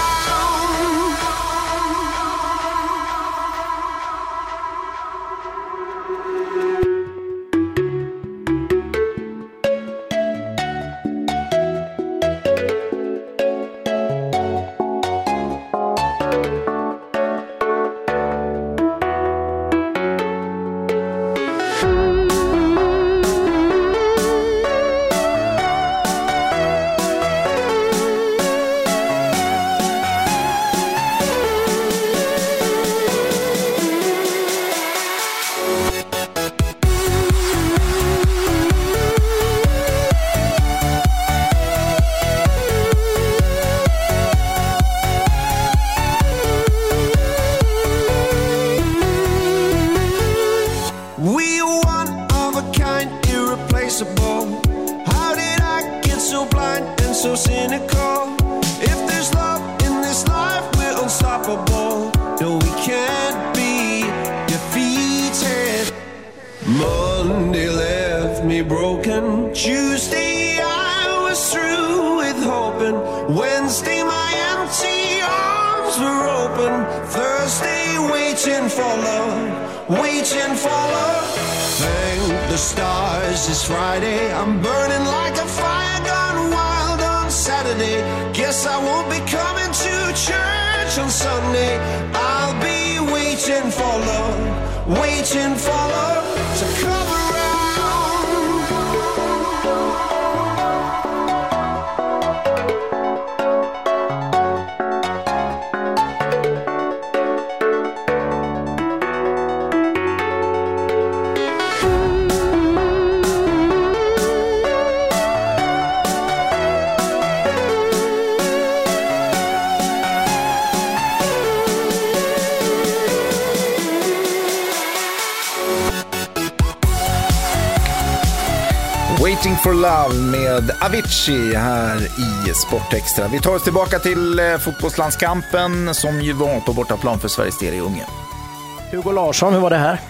Waiting for Love med Avicii här i Sportextra. Vi tar oss tillbaka till fotbollslandskampen som ju var på bortaplan för Sveriges del i Ungern. Hugo Larsson, hur var det här?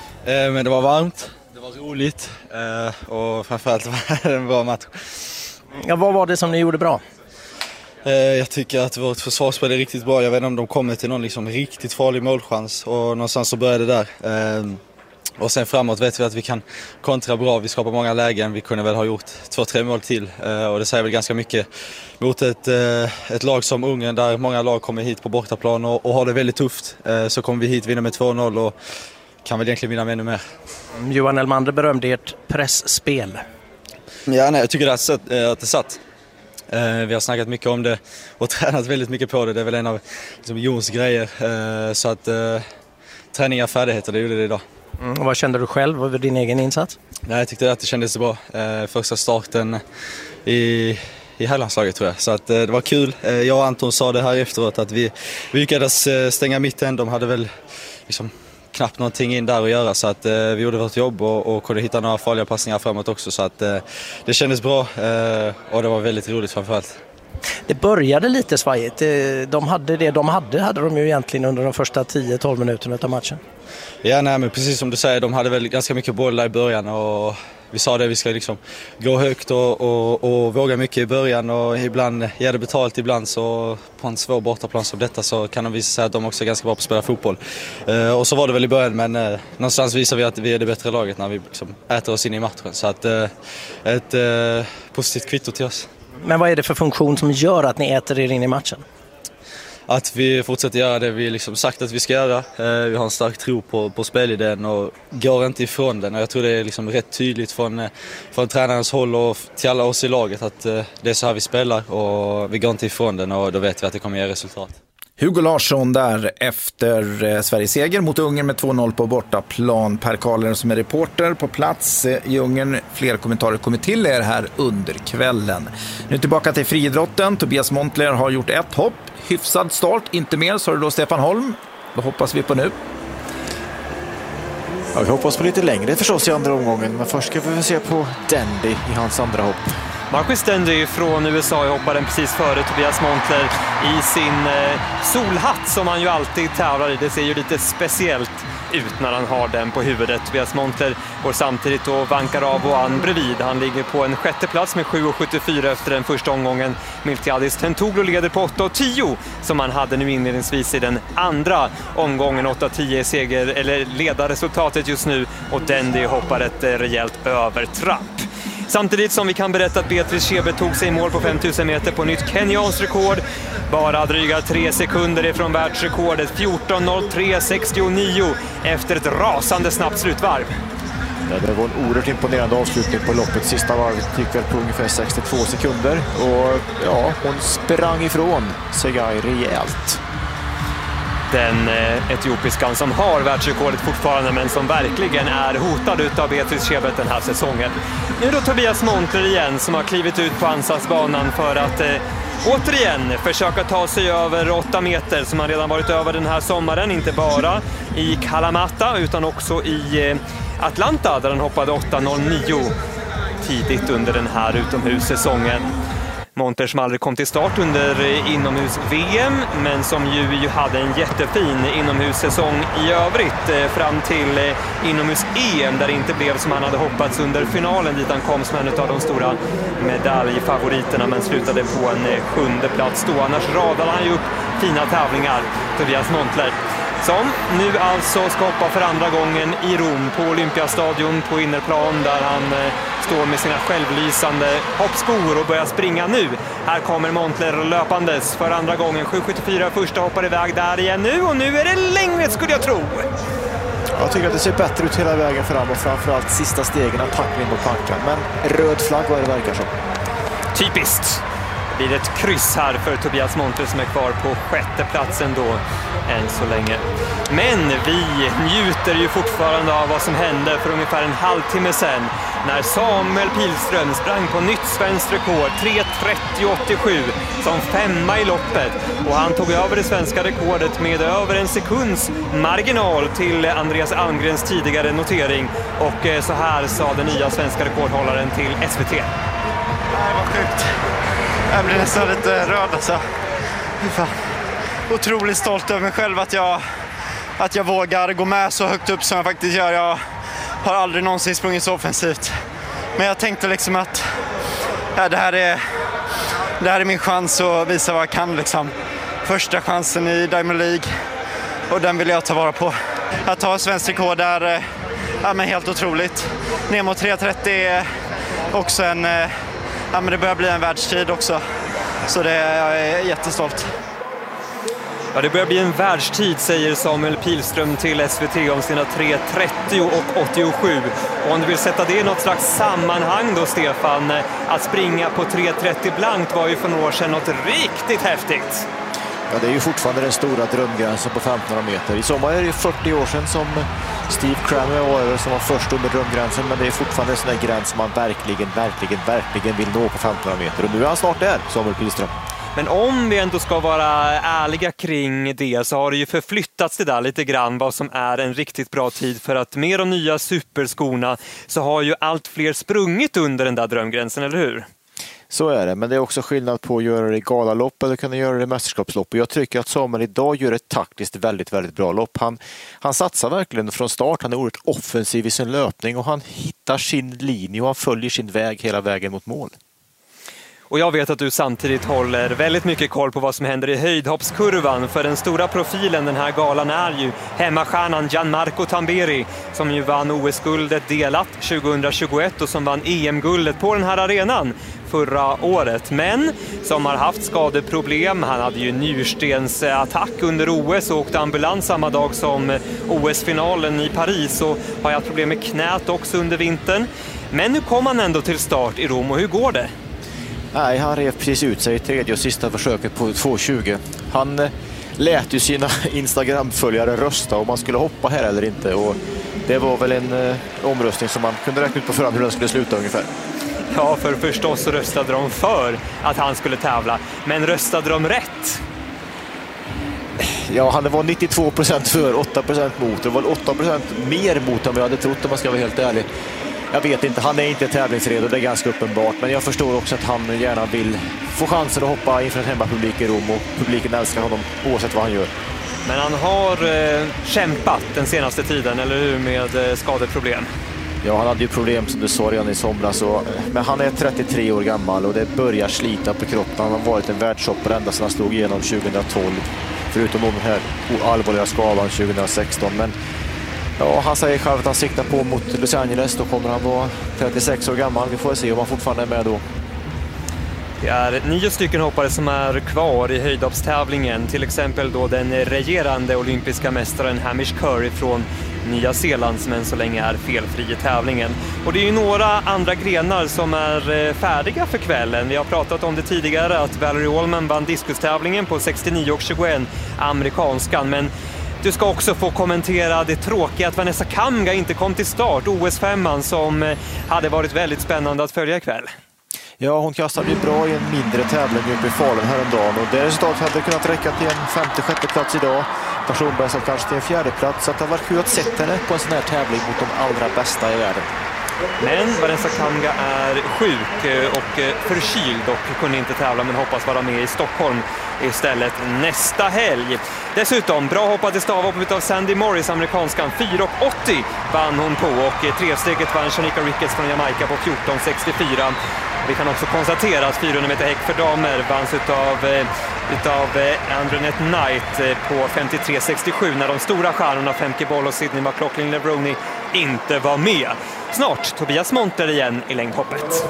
Men det var varmt, det var roligt och framförallt var det en bra match. Ja, vad var det som ni gjorde bra? Jag tycker att vårt försvarsspel är riktigt bra. Jag vet inte om de kommer till någon liksom riktigt farlig målchans och någonstans så började det där. Och sen framåt vet vi att vi kan kontra bra, vi skapar många lägen, vi kunde väl ha gjort 2-3 mål till och det säger väl ganska mycket mot ett lag som Ungern där många lag kommer hit på bortaplan och har det väldigt tufft. Så kommer vi hit vinna med 2-0 och kan väl egentligen vinna med ännu mer. Johan Elmander berömde ert pressspel. Ja, nej, jag tycker att det satt. Vi har snackat mycket om det och tränat väldigt mycket på det. Det är väl en av liksom, Jons grejer. Så att träning är färdigheter, det gjorde det idag. Vad kände du själv över din egen insats? Nej, jag tyckte att det kändes bra. Första starten i herrlandslaget tror jag. Så att det var kul. Jag och Anton sa det här efteråt att vi lyckades stänga mitten. De hade väl liksom knappt någonting in där att göra, så att vi gjorde vårt jobb och kunde hitta några farliga passningar framåt också, så att det kändes bra och det var väldigt roligt framförallt. Det började lite svajigt. De hade de ju egentligen under de första 10-12 minuterna av matchen. Ja, nej, men precis som du säger, de hade väl ganska mycket bollar i början och vi sa det, vi ska liksom gå högt och våga mycket i början och ibland ger det betalt, ibland så på en svår bortaplan som detta så kan de visa sig att de också är ganska bra på att spela fotboll. Och så var det väl i början, men någonstans visar vi att vi är det bättre laget när vi liksom äter oss in i matchen, så att ett positivt kvitto till oss. Men vad är det för funktion som gör att ni äter er in i matchen? Att vi fortsätter göra det vi liksom sagt att vi ska göra. Vi har en stark tro på spelidén och går inte ifrån den. Och jag tror det är liksom rätt tydligt från tränarens håll och till alla oss i laget att det är så här vi spelar och vi går inte ifrån den och då vet vi att det kommer ge resultat. Hugo Larsson där efter Sveriges seger mot Ungern med 2-0 på bortaplan. Per Karlen som är reporter på plats i Ungern. Fler kommentarer kommer till er här under kvällen. Nu tillbaka till friidrotten. Tobias Montler har gjort ett hopp. Hyfsad start, inte mer, så är det då Stefan Holm. Vad hoppas vi på nu? Ja, vi hoppas på lite längre förstås i andra omgången, men först ska vi se på Dendy i hans andra hopp. Marcus Dendy från USA hoppade precis före Tobias Montler i sin solhatt som han ju alltid tävlar i. Det ser ju lite speciellt ut när han har den på huvudet. Tobias Montler går samtidigt och vankar av och an bredvid. Han ligger på en sjätte plats med 7,74 efter den första omgången. Miltiadis Tentoglou leder på 8,10 som han hade nu inledningsvis i den andra omgången. 8,10 seger eller ledarresultatet just nu och Dendy hoppar ett rejält övertrapp. Samtidigt som vi kan berätta att Beatrice Chebe tog sig i mål på 5000 meter på nytt Kenyans rekord. Bara dryga 3 sekunder ifrån världsrekordet. 14.03.69 efter ett rasande snabbt slutvarv. Ja, det var en oerhört imponerande avslutning på loppet. Sista varvet gick väl på ungefär 62 sekunder. Och ja, hon sprang ifrån Segai rejält. Den etiopiskan som har världsrekordet fortfarande men som verkligen är hotad utav Beatrice Chebe den här säsongen. Nu då Tobias Montler igen som har klivit ut på ansatsbanan för att återigen försöka ta sig över 8 meter som han redan varit över den här sommaren. Inte bara i Kalamata utan också i Atlanta där han hoppade 8.09 tidigt under den här utomhussäsongen. Montler som aldrig kom till start under inomhus-VM men som ju hade en jättefin inomhussäsong i övrigt fram till inomhus-EM där det inte blev som han hade hoppats under finalen dit han kom som en av de stora medaljfavoriterna men slutade på en 7:e plats då. Annars radade han ju upp fina tävlingar, Tobias Montler. Som nu alltså ska hoppa för andra gången i Rom på Olympiastadion på innerplan där han står med sina självlysande hoppskor och börjar springa nu. Här kommer Montler löpandes för andra gången. 7.74 första hoppar iväg där igen nu och nu är det längre skulle jag tro. Jag tycker att det ser bättre ut hela vägen fram och framförallt sista stegen att tackla in på plankan. Men röd flagg vad det verkar som. Typiskt. Det blir ett kryss här för Tobias Montler som är kvar på 6:e platsen då än så länge. Men vi njuter ju fortfarande av vad som hände för ungefär en halvtimme sedan när Samuel Pilström sprang på nytt svenskt rekord 3.30,87 som 5:a i loppet och han tog över det svenska rekordet med över en sekunds marginal till Andreas Almgrens tidigare notering och så här sa den nya svenska rekordhållaren till SVT. Det var sjukt. Jag blir nästan lite röd alltså. Fan. Otroligt stolt över mig själv att jag vågar gå med så högt upp som jag faktiskt gör. Jag har aldrig någonsin sprungit så offensivt. Men jag tänkte liksom att det här är min chans att visa vad jag kan liksom. Första chansen i Diamond League och den vill jag ta vara på. Att ta svensk rekord är men helt otroligt. Ner mot 3.30 är också men det börjar bli en världstid också. Så jag är jättestolt. Ja, det börjar bli en världstid säger Samuel Pilström till SVT om sina 3.30 och 87. Och om du vill sätta det i något slags sammanhang då Stefan, att springa på 3.30 blankt var ju för några år sedan något riktigt häftigt. Ja, det är ju fortfarande den stora drömgränsen på 1500 meter. I sommar är det 40 år sedan som Steve Cranmer var som var först under drömgränsen, men det är fortfarande en sån där gräns som man verkligen vill nå på 1500 meter. Och nu är han snart där, Samuel Pilström. Men om vi ändå ska vara ärliga kring det så har det ju förflyttats det där lite grann vad som är en riktigt bra tid, för att med de nya superskorna så har ju allt fler sprungit under den där drömgränsen, eller hur? Så är det, men det är också skillnad på att göra det i galalopp eller kunna göra det i mästerskapslopp. Och jag tycker att Samuel idag gör ett taktiskt väldigt, väldigt bra lopp. Han satsar verkligen från start, han är oerhört offensiv i sin löpning och han hittar sin linje och han följer sin väg hela vägen mot mål. Och jag vet att du samtidigt håller väldigt mycket koll på vad som händer i höjdhoppskurvan, för den stora profilen den här galan är ju hemmastjärnan Gianmarco Tamberi, som ju vann OS-guldet delat 2021 och som vann EM-guldet på den här arenan förra året, men som har haft skadeproblem. Han hade ju njurstensattack under OS och åkte ambulans samma dag som OS-finalen i Paris, och har haft problem med knät också under vintern. Men nu kom han ändå till start i Rom, och hur går det? Nej, han rev precis ut sig i tredje och sista försöket på 2.20. Han lät ju sina Instagram-följare rösta om man skulle hoppa här eller inte, och det var väl en omröstning som man kunde räkna ut på förhand hur den skulle sluta ungefär. Ja, för förstås röstade de för att han skulle tävla, men röstade de rätt? Ja, han var 92% för, 8% mot. Det var 8% mer mot än vad jag hade trott, om man ska vara helt ärlig. Jag vet inte, han är inte tävlingsredo, det är ganska uppenbart. Men jag förstår också att han gärna vill få chansen att hoppa inför en hemmapublik i Rom, och publiken älskar honom oavsett vad han gör. Men han har kämpat den senaste tiden, eller hur, med skadeproblem? Ja, han hade ju problem som du sa redan i somras. Men han är 33 år gammal och det börjar slita på kroppen. Han har varit en världshoppare ända sedan han slog igenom 2012. Förutom den här allvarliga skadan 2016. Men ja, han säger själv att han siktar på mot Los Angeles. Då kommer han vara 36 år gammal. Vi får se om han fortfarande är med då. Det är 9 stycken hoppare som är kvar i höjdhoppstävlingen. Till exempel då den regerande olympiska mästaren Hamish Curry från Nya Zeeland, som än så länge är felfri i tävlingen. Och det är ju några andra grenar som är färdiga för kvällen. Vi har pratat om det tidigare att Valerie Allman vann diskustävlingen på 69,21 amerikanskan, men du ska också få kommentera det tråkiga att Vanessa Kamga inte kom till start, OS-5 som hade varit väldigt spännande att följa ikväll. Ja, hon kastade ju bra i en mindre tävling uppe i Falun häromdagen, och det resultatet hade kunnat räcka till en 5:e-6:e plats idag. Personbäst kanske till en 4:e plats, så att det var kul att sätta henne på en sån här tävling mot de allra bästa i världen. Men Vanessa Kamga är sjuk och förkyld och kunde inte tävla, men hoppas vara med i Stockholm istället nästa helg. Dessutom bra hoppade stavhopp av Sandy Morris, amerikanskan. 4,80 vann hon på, och tresteget vann Shanika Ricketts från Jamaica på 14,64. Vi kan också konstatera att 400 meter häck för damer vanns utav Andronette Knight på 53,67 när de stora stjärnorna Femke Bol och Sydney McLaughlin-Levrone inte var med. Snart Tobias Monter igen i längdhoppet.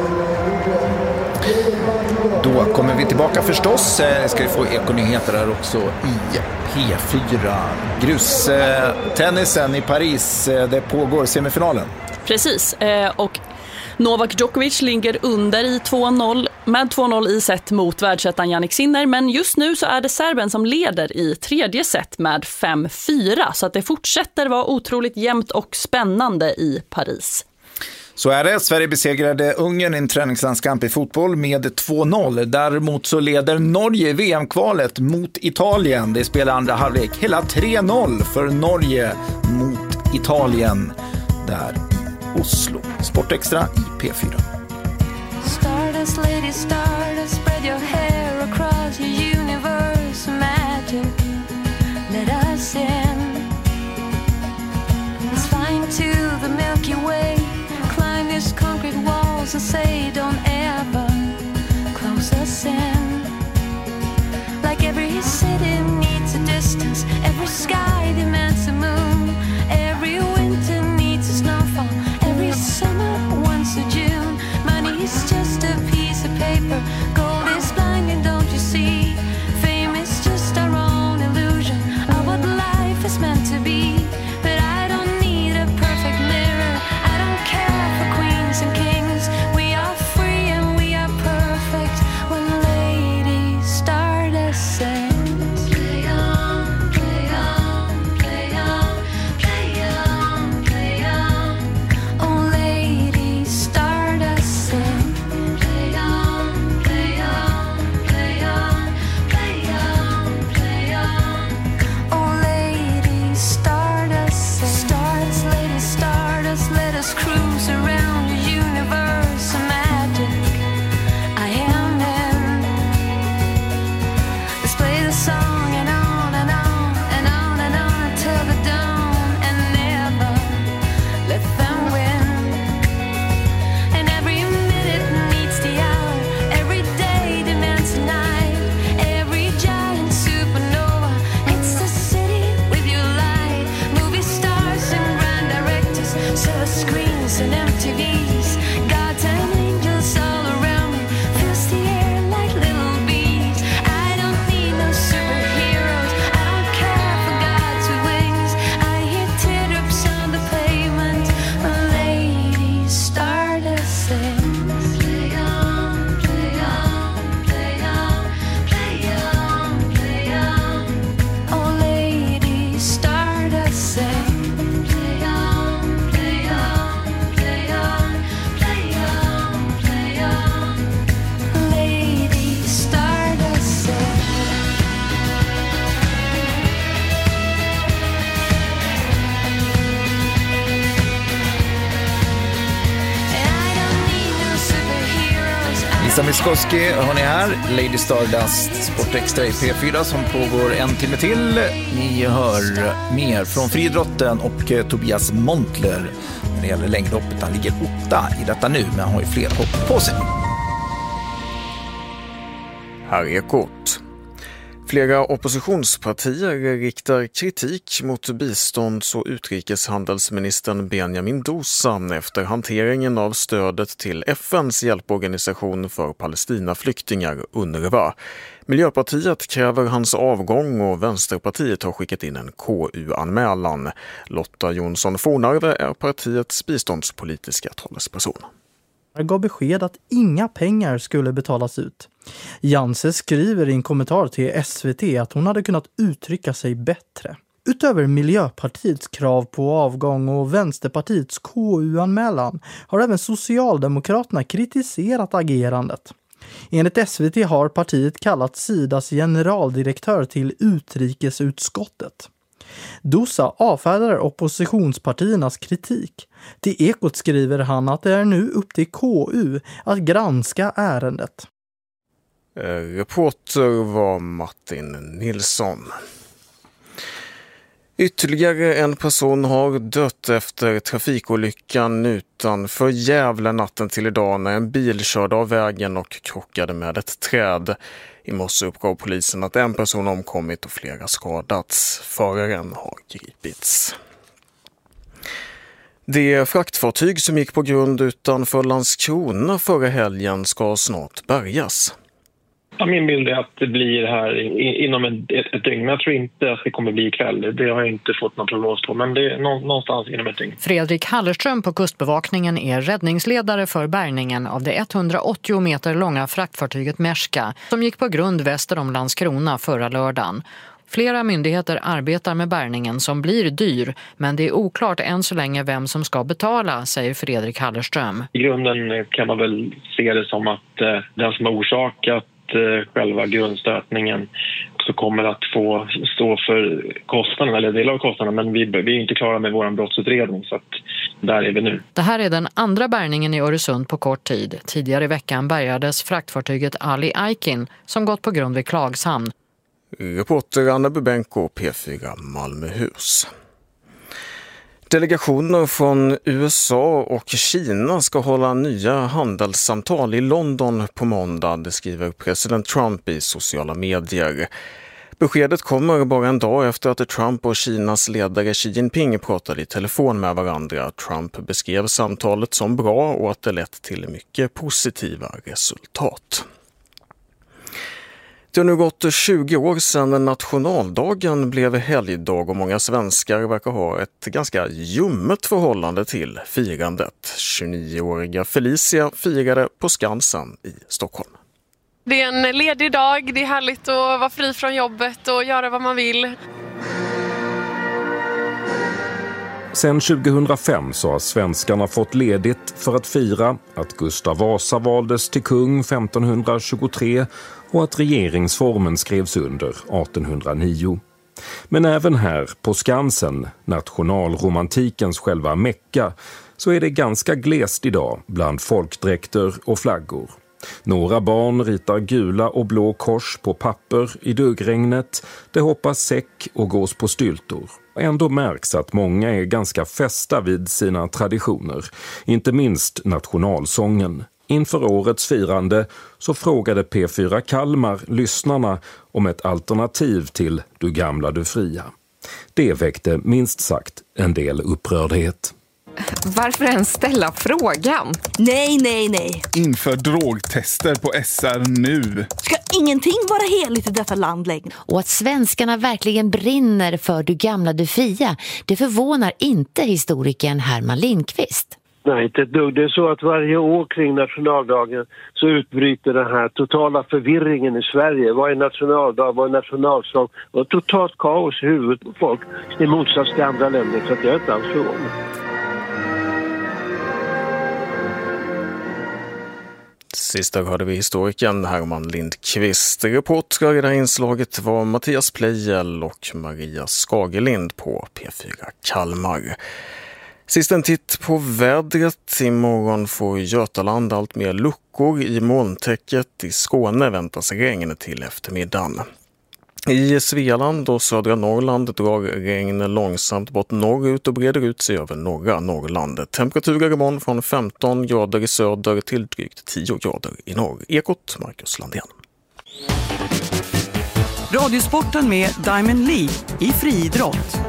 Då kommer vi tillbaka förstås. Ska vi få ekonyheter här också i P4. Grustennisen i Paris, det pågår semifinalen. Precis, och Novak Djokovic ligger under i 2-0 med 2-0 i set mot världsettan Jannik Sinner, men just nu så är det serben som leder i tredje set med 5-4, så att det fortsätter vara otroligt jämnt och spännande i Paris. Så är det. Sverige besegrade Ungern i en träningslandskamp i fotboll med 2-0. Däremot så leder Norge VM-kvalet mot Italien. Det spelar andra halvlek. Hela 3-0 för Norge mot Italien där i Oslo. Sportextra i P4. Stardust, lady, stardust, spread your hair across your universe. Magic, let us in. Let's fly to the Milky Way. Climb these concrete walls and say don't ever close us in. Like every city needs a distance, every sky demands a moon, every winter needs a snowfall, every summer wants a June. Money is just a piece of paper Laskoski har ni här. Lady Stardust Sportextra i P4 som pågår en timme till. Ni hör mer från friidrotten och Tobias Montler när det gäller längdhoppet. Han ligger 8 i detta nu, men han har ju fler hopp på sig. Här är kort. Flera oppositionspartier riktar kritik mot bistånds- och utrikeshandelsministern Benjamin Dousa efter hanteringen av stödet till FNs hjälporganisation för Palestinaflyktingar, UNRWA. Miljöpartiet kräver hans avgång och Vänsterpartiet har skickat in en KU-anmälan. Lotta Jonsson Fornarve är partiets biståndspolitiska talesperson. Gav besked att inga pengar skulle betalas ut. Janse skriver i en kommentar till SVT att hon hade kunnat uttrycka sig bättre. Utöver Miljöpartiets krav på avgång och Vänsterpartiets KU-anmälan har även Socialdemokraterna kritiserat agerandet. Enligt SVT har partiet kallat Sidas generaldirektör till utrikesutskottet. Dousa avfärdar oppositionspartiernas kritik. Till Ekot skriver han att det är nu upp till KU att granska ärendet. Reporter var Martin Nilsson. Ytterligare en person har dött efter trafikolyckan utanför Gävle natten till idag när en bil körde av vägen och krockade med ett träd. I morse uppgav polisen att en person omkommit och flera skadats. Föraren har gripits. Det fraktfartyg som gick på grund utanför Landskrona förra helgen ska snart bärgas. Ja, min bild är att det blir här inom ett dygn. Jag tror inte att det kommer bli ikväll. Det har jag inte fått någon prognos på, men det är någonstans inom ett dygn. Fredrik Hallerström på Kustbevakningen är räddningsledare för bärgningen av det 180 meter långa fraktfartyget Merska som gick på grund väster om Landskrona förra lördagen. Flera myndigheter arbetar med bärgningen som blir dyr, men det är oklart än så länge vem som ska betala, säger Fredrik Hallerström. I grunden kan man väl se det som att den som har orsakat själva grundstötningen så kommer att få stå för kostnaden eller del av kostnaden, men vi är inte klara med vår brottsutredning så att där är vi nu. Det här är den andra bärgningen i Öresund på kort tid. Tidigare i veckan bärgades fraktfartyget Ali Aikin som gått på grund vid Klagshamn. Reporter Anna Bubenko, P4 Malmöhus. Delegationer från USA och Kina ska hålla nya handelssamtal i London på måndag, det skriver president Trump i sociala medier. Beskedet kommer bara en dag efter att Trump och Kinas ledare Xi Jinping pratade i telefon med varandra. Trump beskrev samtalet som bra och att det lett till mycket positiva resultat. Det har nu gått 20 år sedan nationaldagen blev helgdag och många svenskar verkar ha ett ganska ljummet förhållande till firandet. 29-åriga Felicia firade på Skansen i Stockholm. Det är en ledig dag, det är härligt att vara fri från jobbet och göra vad man vill. Sedan 2005 så har svenskarna fått ledigt för att fira att Gustav Vasa valdes till kung 1523 och att regeringsformen skrevs under 1809. Men även här på Skansen, nationalromantikens själva Mecka, så är det ganska glest idag bland folkdräkter och flaggor. Några barn ritar gula och blå kors på papper i duggregnet, det hoppas säck och gås på styltor. Ändå märks att många är ganska fästa vid sina traditioner, inte minst nationalsången. Inför årets firande så frågade P4 Kalmar lyssnarna om ett alternativ till Du gamla du fria. Det väckte minst sagt en del upprördhet. Varför ens ställa frågan? Nej. Inför drogtester på SR nu. Ska ingenting vara heligt i detta land längre? Och att svenskarna verkligen brinner för Du gamla du fria, det förvånar inte historikern Herman Lindqvist. Nej, inte ett dugg. Det är så att varje år kring nationaldagen så utbryter den här totala förvirringen i Sverige. Vad är nationaldag, vad är nationalsång? Och totalt kaos i huvudet på folk i motsats till andra länder, så att jag är inte alls förvånad. Sist hörde vi historikern Herman Lindqvist. Reportrar i det här inslaget var Mattias Plejel och Maria Skagelind på P4 Kalmar. Sist en titt på vädret. Imorgon får Götaland allt mer luckor i molntäcket. I Skåne väntas regn till eftermiddagen. I Svealand och södra Norrland drar regn långsamt bort norrut och breder ut sig över norra Norrland. Temperaturer imorgon från 15 grader i söder till drygt 10 grader i norr. Ekot, Marcus Landén. Radiosporten med Diamond League i friidrott.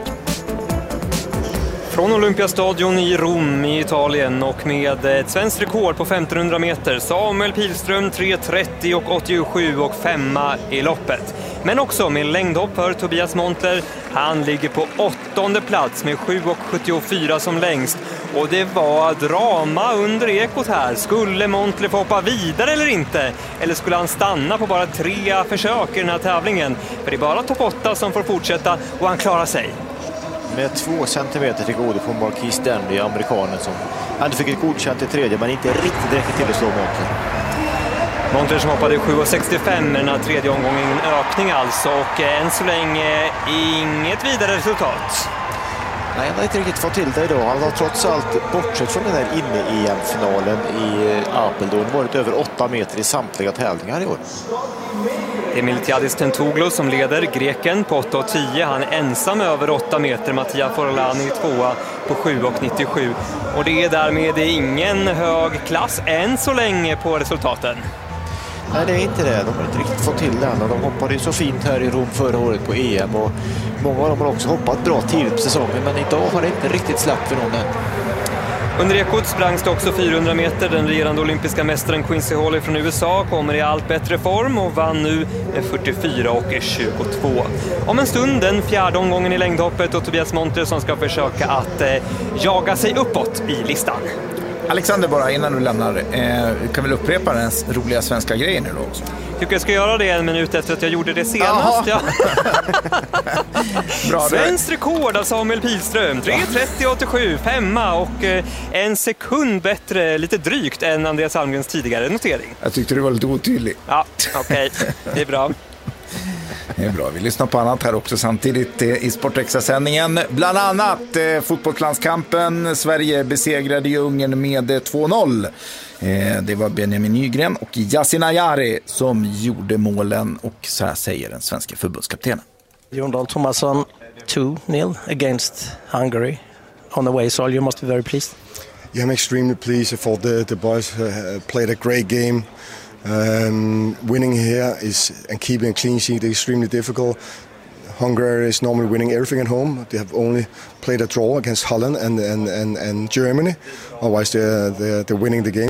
Från Olympiastadion i Rom i Italien och med ett svenskt rekord på 1500 meter. Samuel Pilström 3.30 och 87 och 5 i loppet. Men också med längdhopp för Tobias Montler. Han ligger på 8:e plats med 7.74 som längst. Och det var drama under ekot här. Skulle Montler få hoppa vidare eller inte? Eller skulle han stanna på bara 3 försök i den här tävlingen? För det är bara topp 8 som får fortsätta och han klarar sig. Med 2 centimeter till godo på Marquis Stanley, amerikanen som han fick ett godkänt i tredje men inte riktigt räcker till att slå Montler. Montler som hoppade 7.65 med den här tredje omgången, en ökning alltså, och än så länge inget vidare resultat. Nej, han har inte riktigt fått till det idag. Han har trots allt, bortsett från den här inne-EM-finalen i Apeldoorn, varit över 8 meter i samtliga tävlingar i år. Det är Miltiadis Tentouglu som leder, greken på 8.10. Han är ensam över 8 meter. Mattia Forlani 2 på 7.97. Och det är därmed ingen hög klass än så länge på resultaten. Nej, det är inte det. De har inte riktigt fått till det än. De hoppade ju så fint här i Rom förra året på EM och många av dem har också hoppat bra tidigt på säsongen, men idag har det inte riktigt släppt för någon än. Under ekot sprangst också 400 meter. Den regerande olympiska mästaren Quincy Hawley från USA kommer i allt bättre form och vann nu med 44 och 22. Om en stund den 4:e omgången i längdhoppet och Tobias Montler som ska försöka att jaga sig uppåt i listan. Alexander, bara innan du lämnar, kan väl upprepa den roliga svenska grejen nu då också? Tycker jag ska göra det en minut efter att jag gjorde det senast. Ja. Bra, svenskt rekord av Samuel Pilström. 3.30,87, 5 och en sekund bättre, lite drygt, än Andreas Almgrens tidigare notering. Jag tyckte det var lite otydligt. Ja, okej. Det är bra. Det är bra. Vi lyssnar på annat här också samtidigt i Sportextra-sändningen. Bland annat fotbollslandskampen. Sverige besegrade ju Ungern med 2-0. Det var Benjamin Nygren och Yasin Ayari som gjorde målen, och så här säger den svenska förbundskaptenen. Jon Dahl Tomasson 2-0 against Hungary on the way, so you must be very pleased. Yeah, I'm extremely pleased. I thought the boys played a great game. Winning here and keeping a clean sheet is extremely difficult. Hungary is normally winning everything at home. They have only played a draw against Holland and Germany. Otherwise, they're winning the game.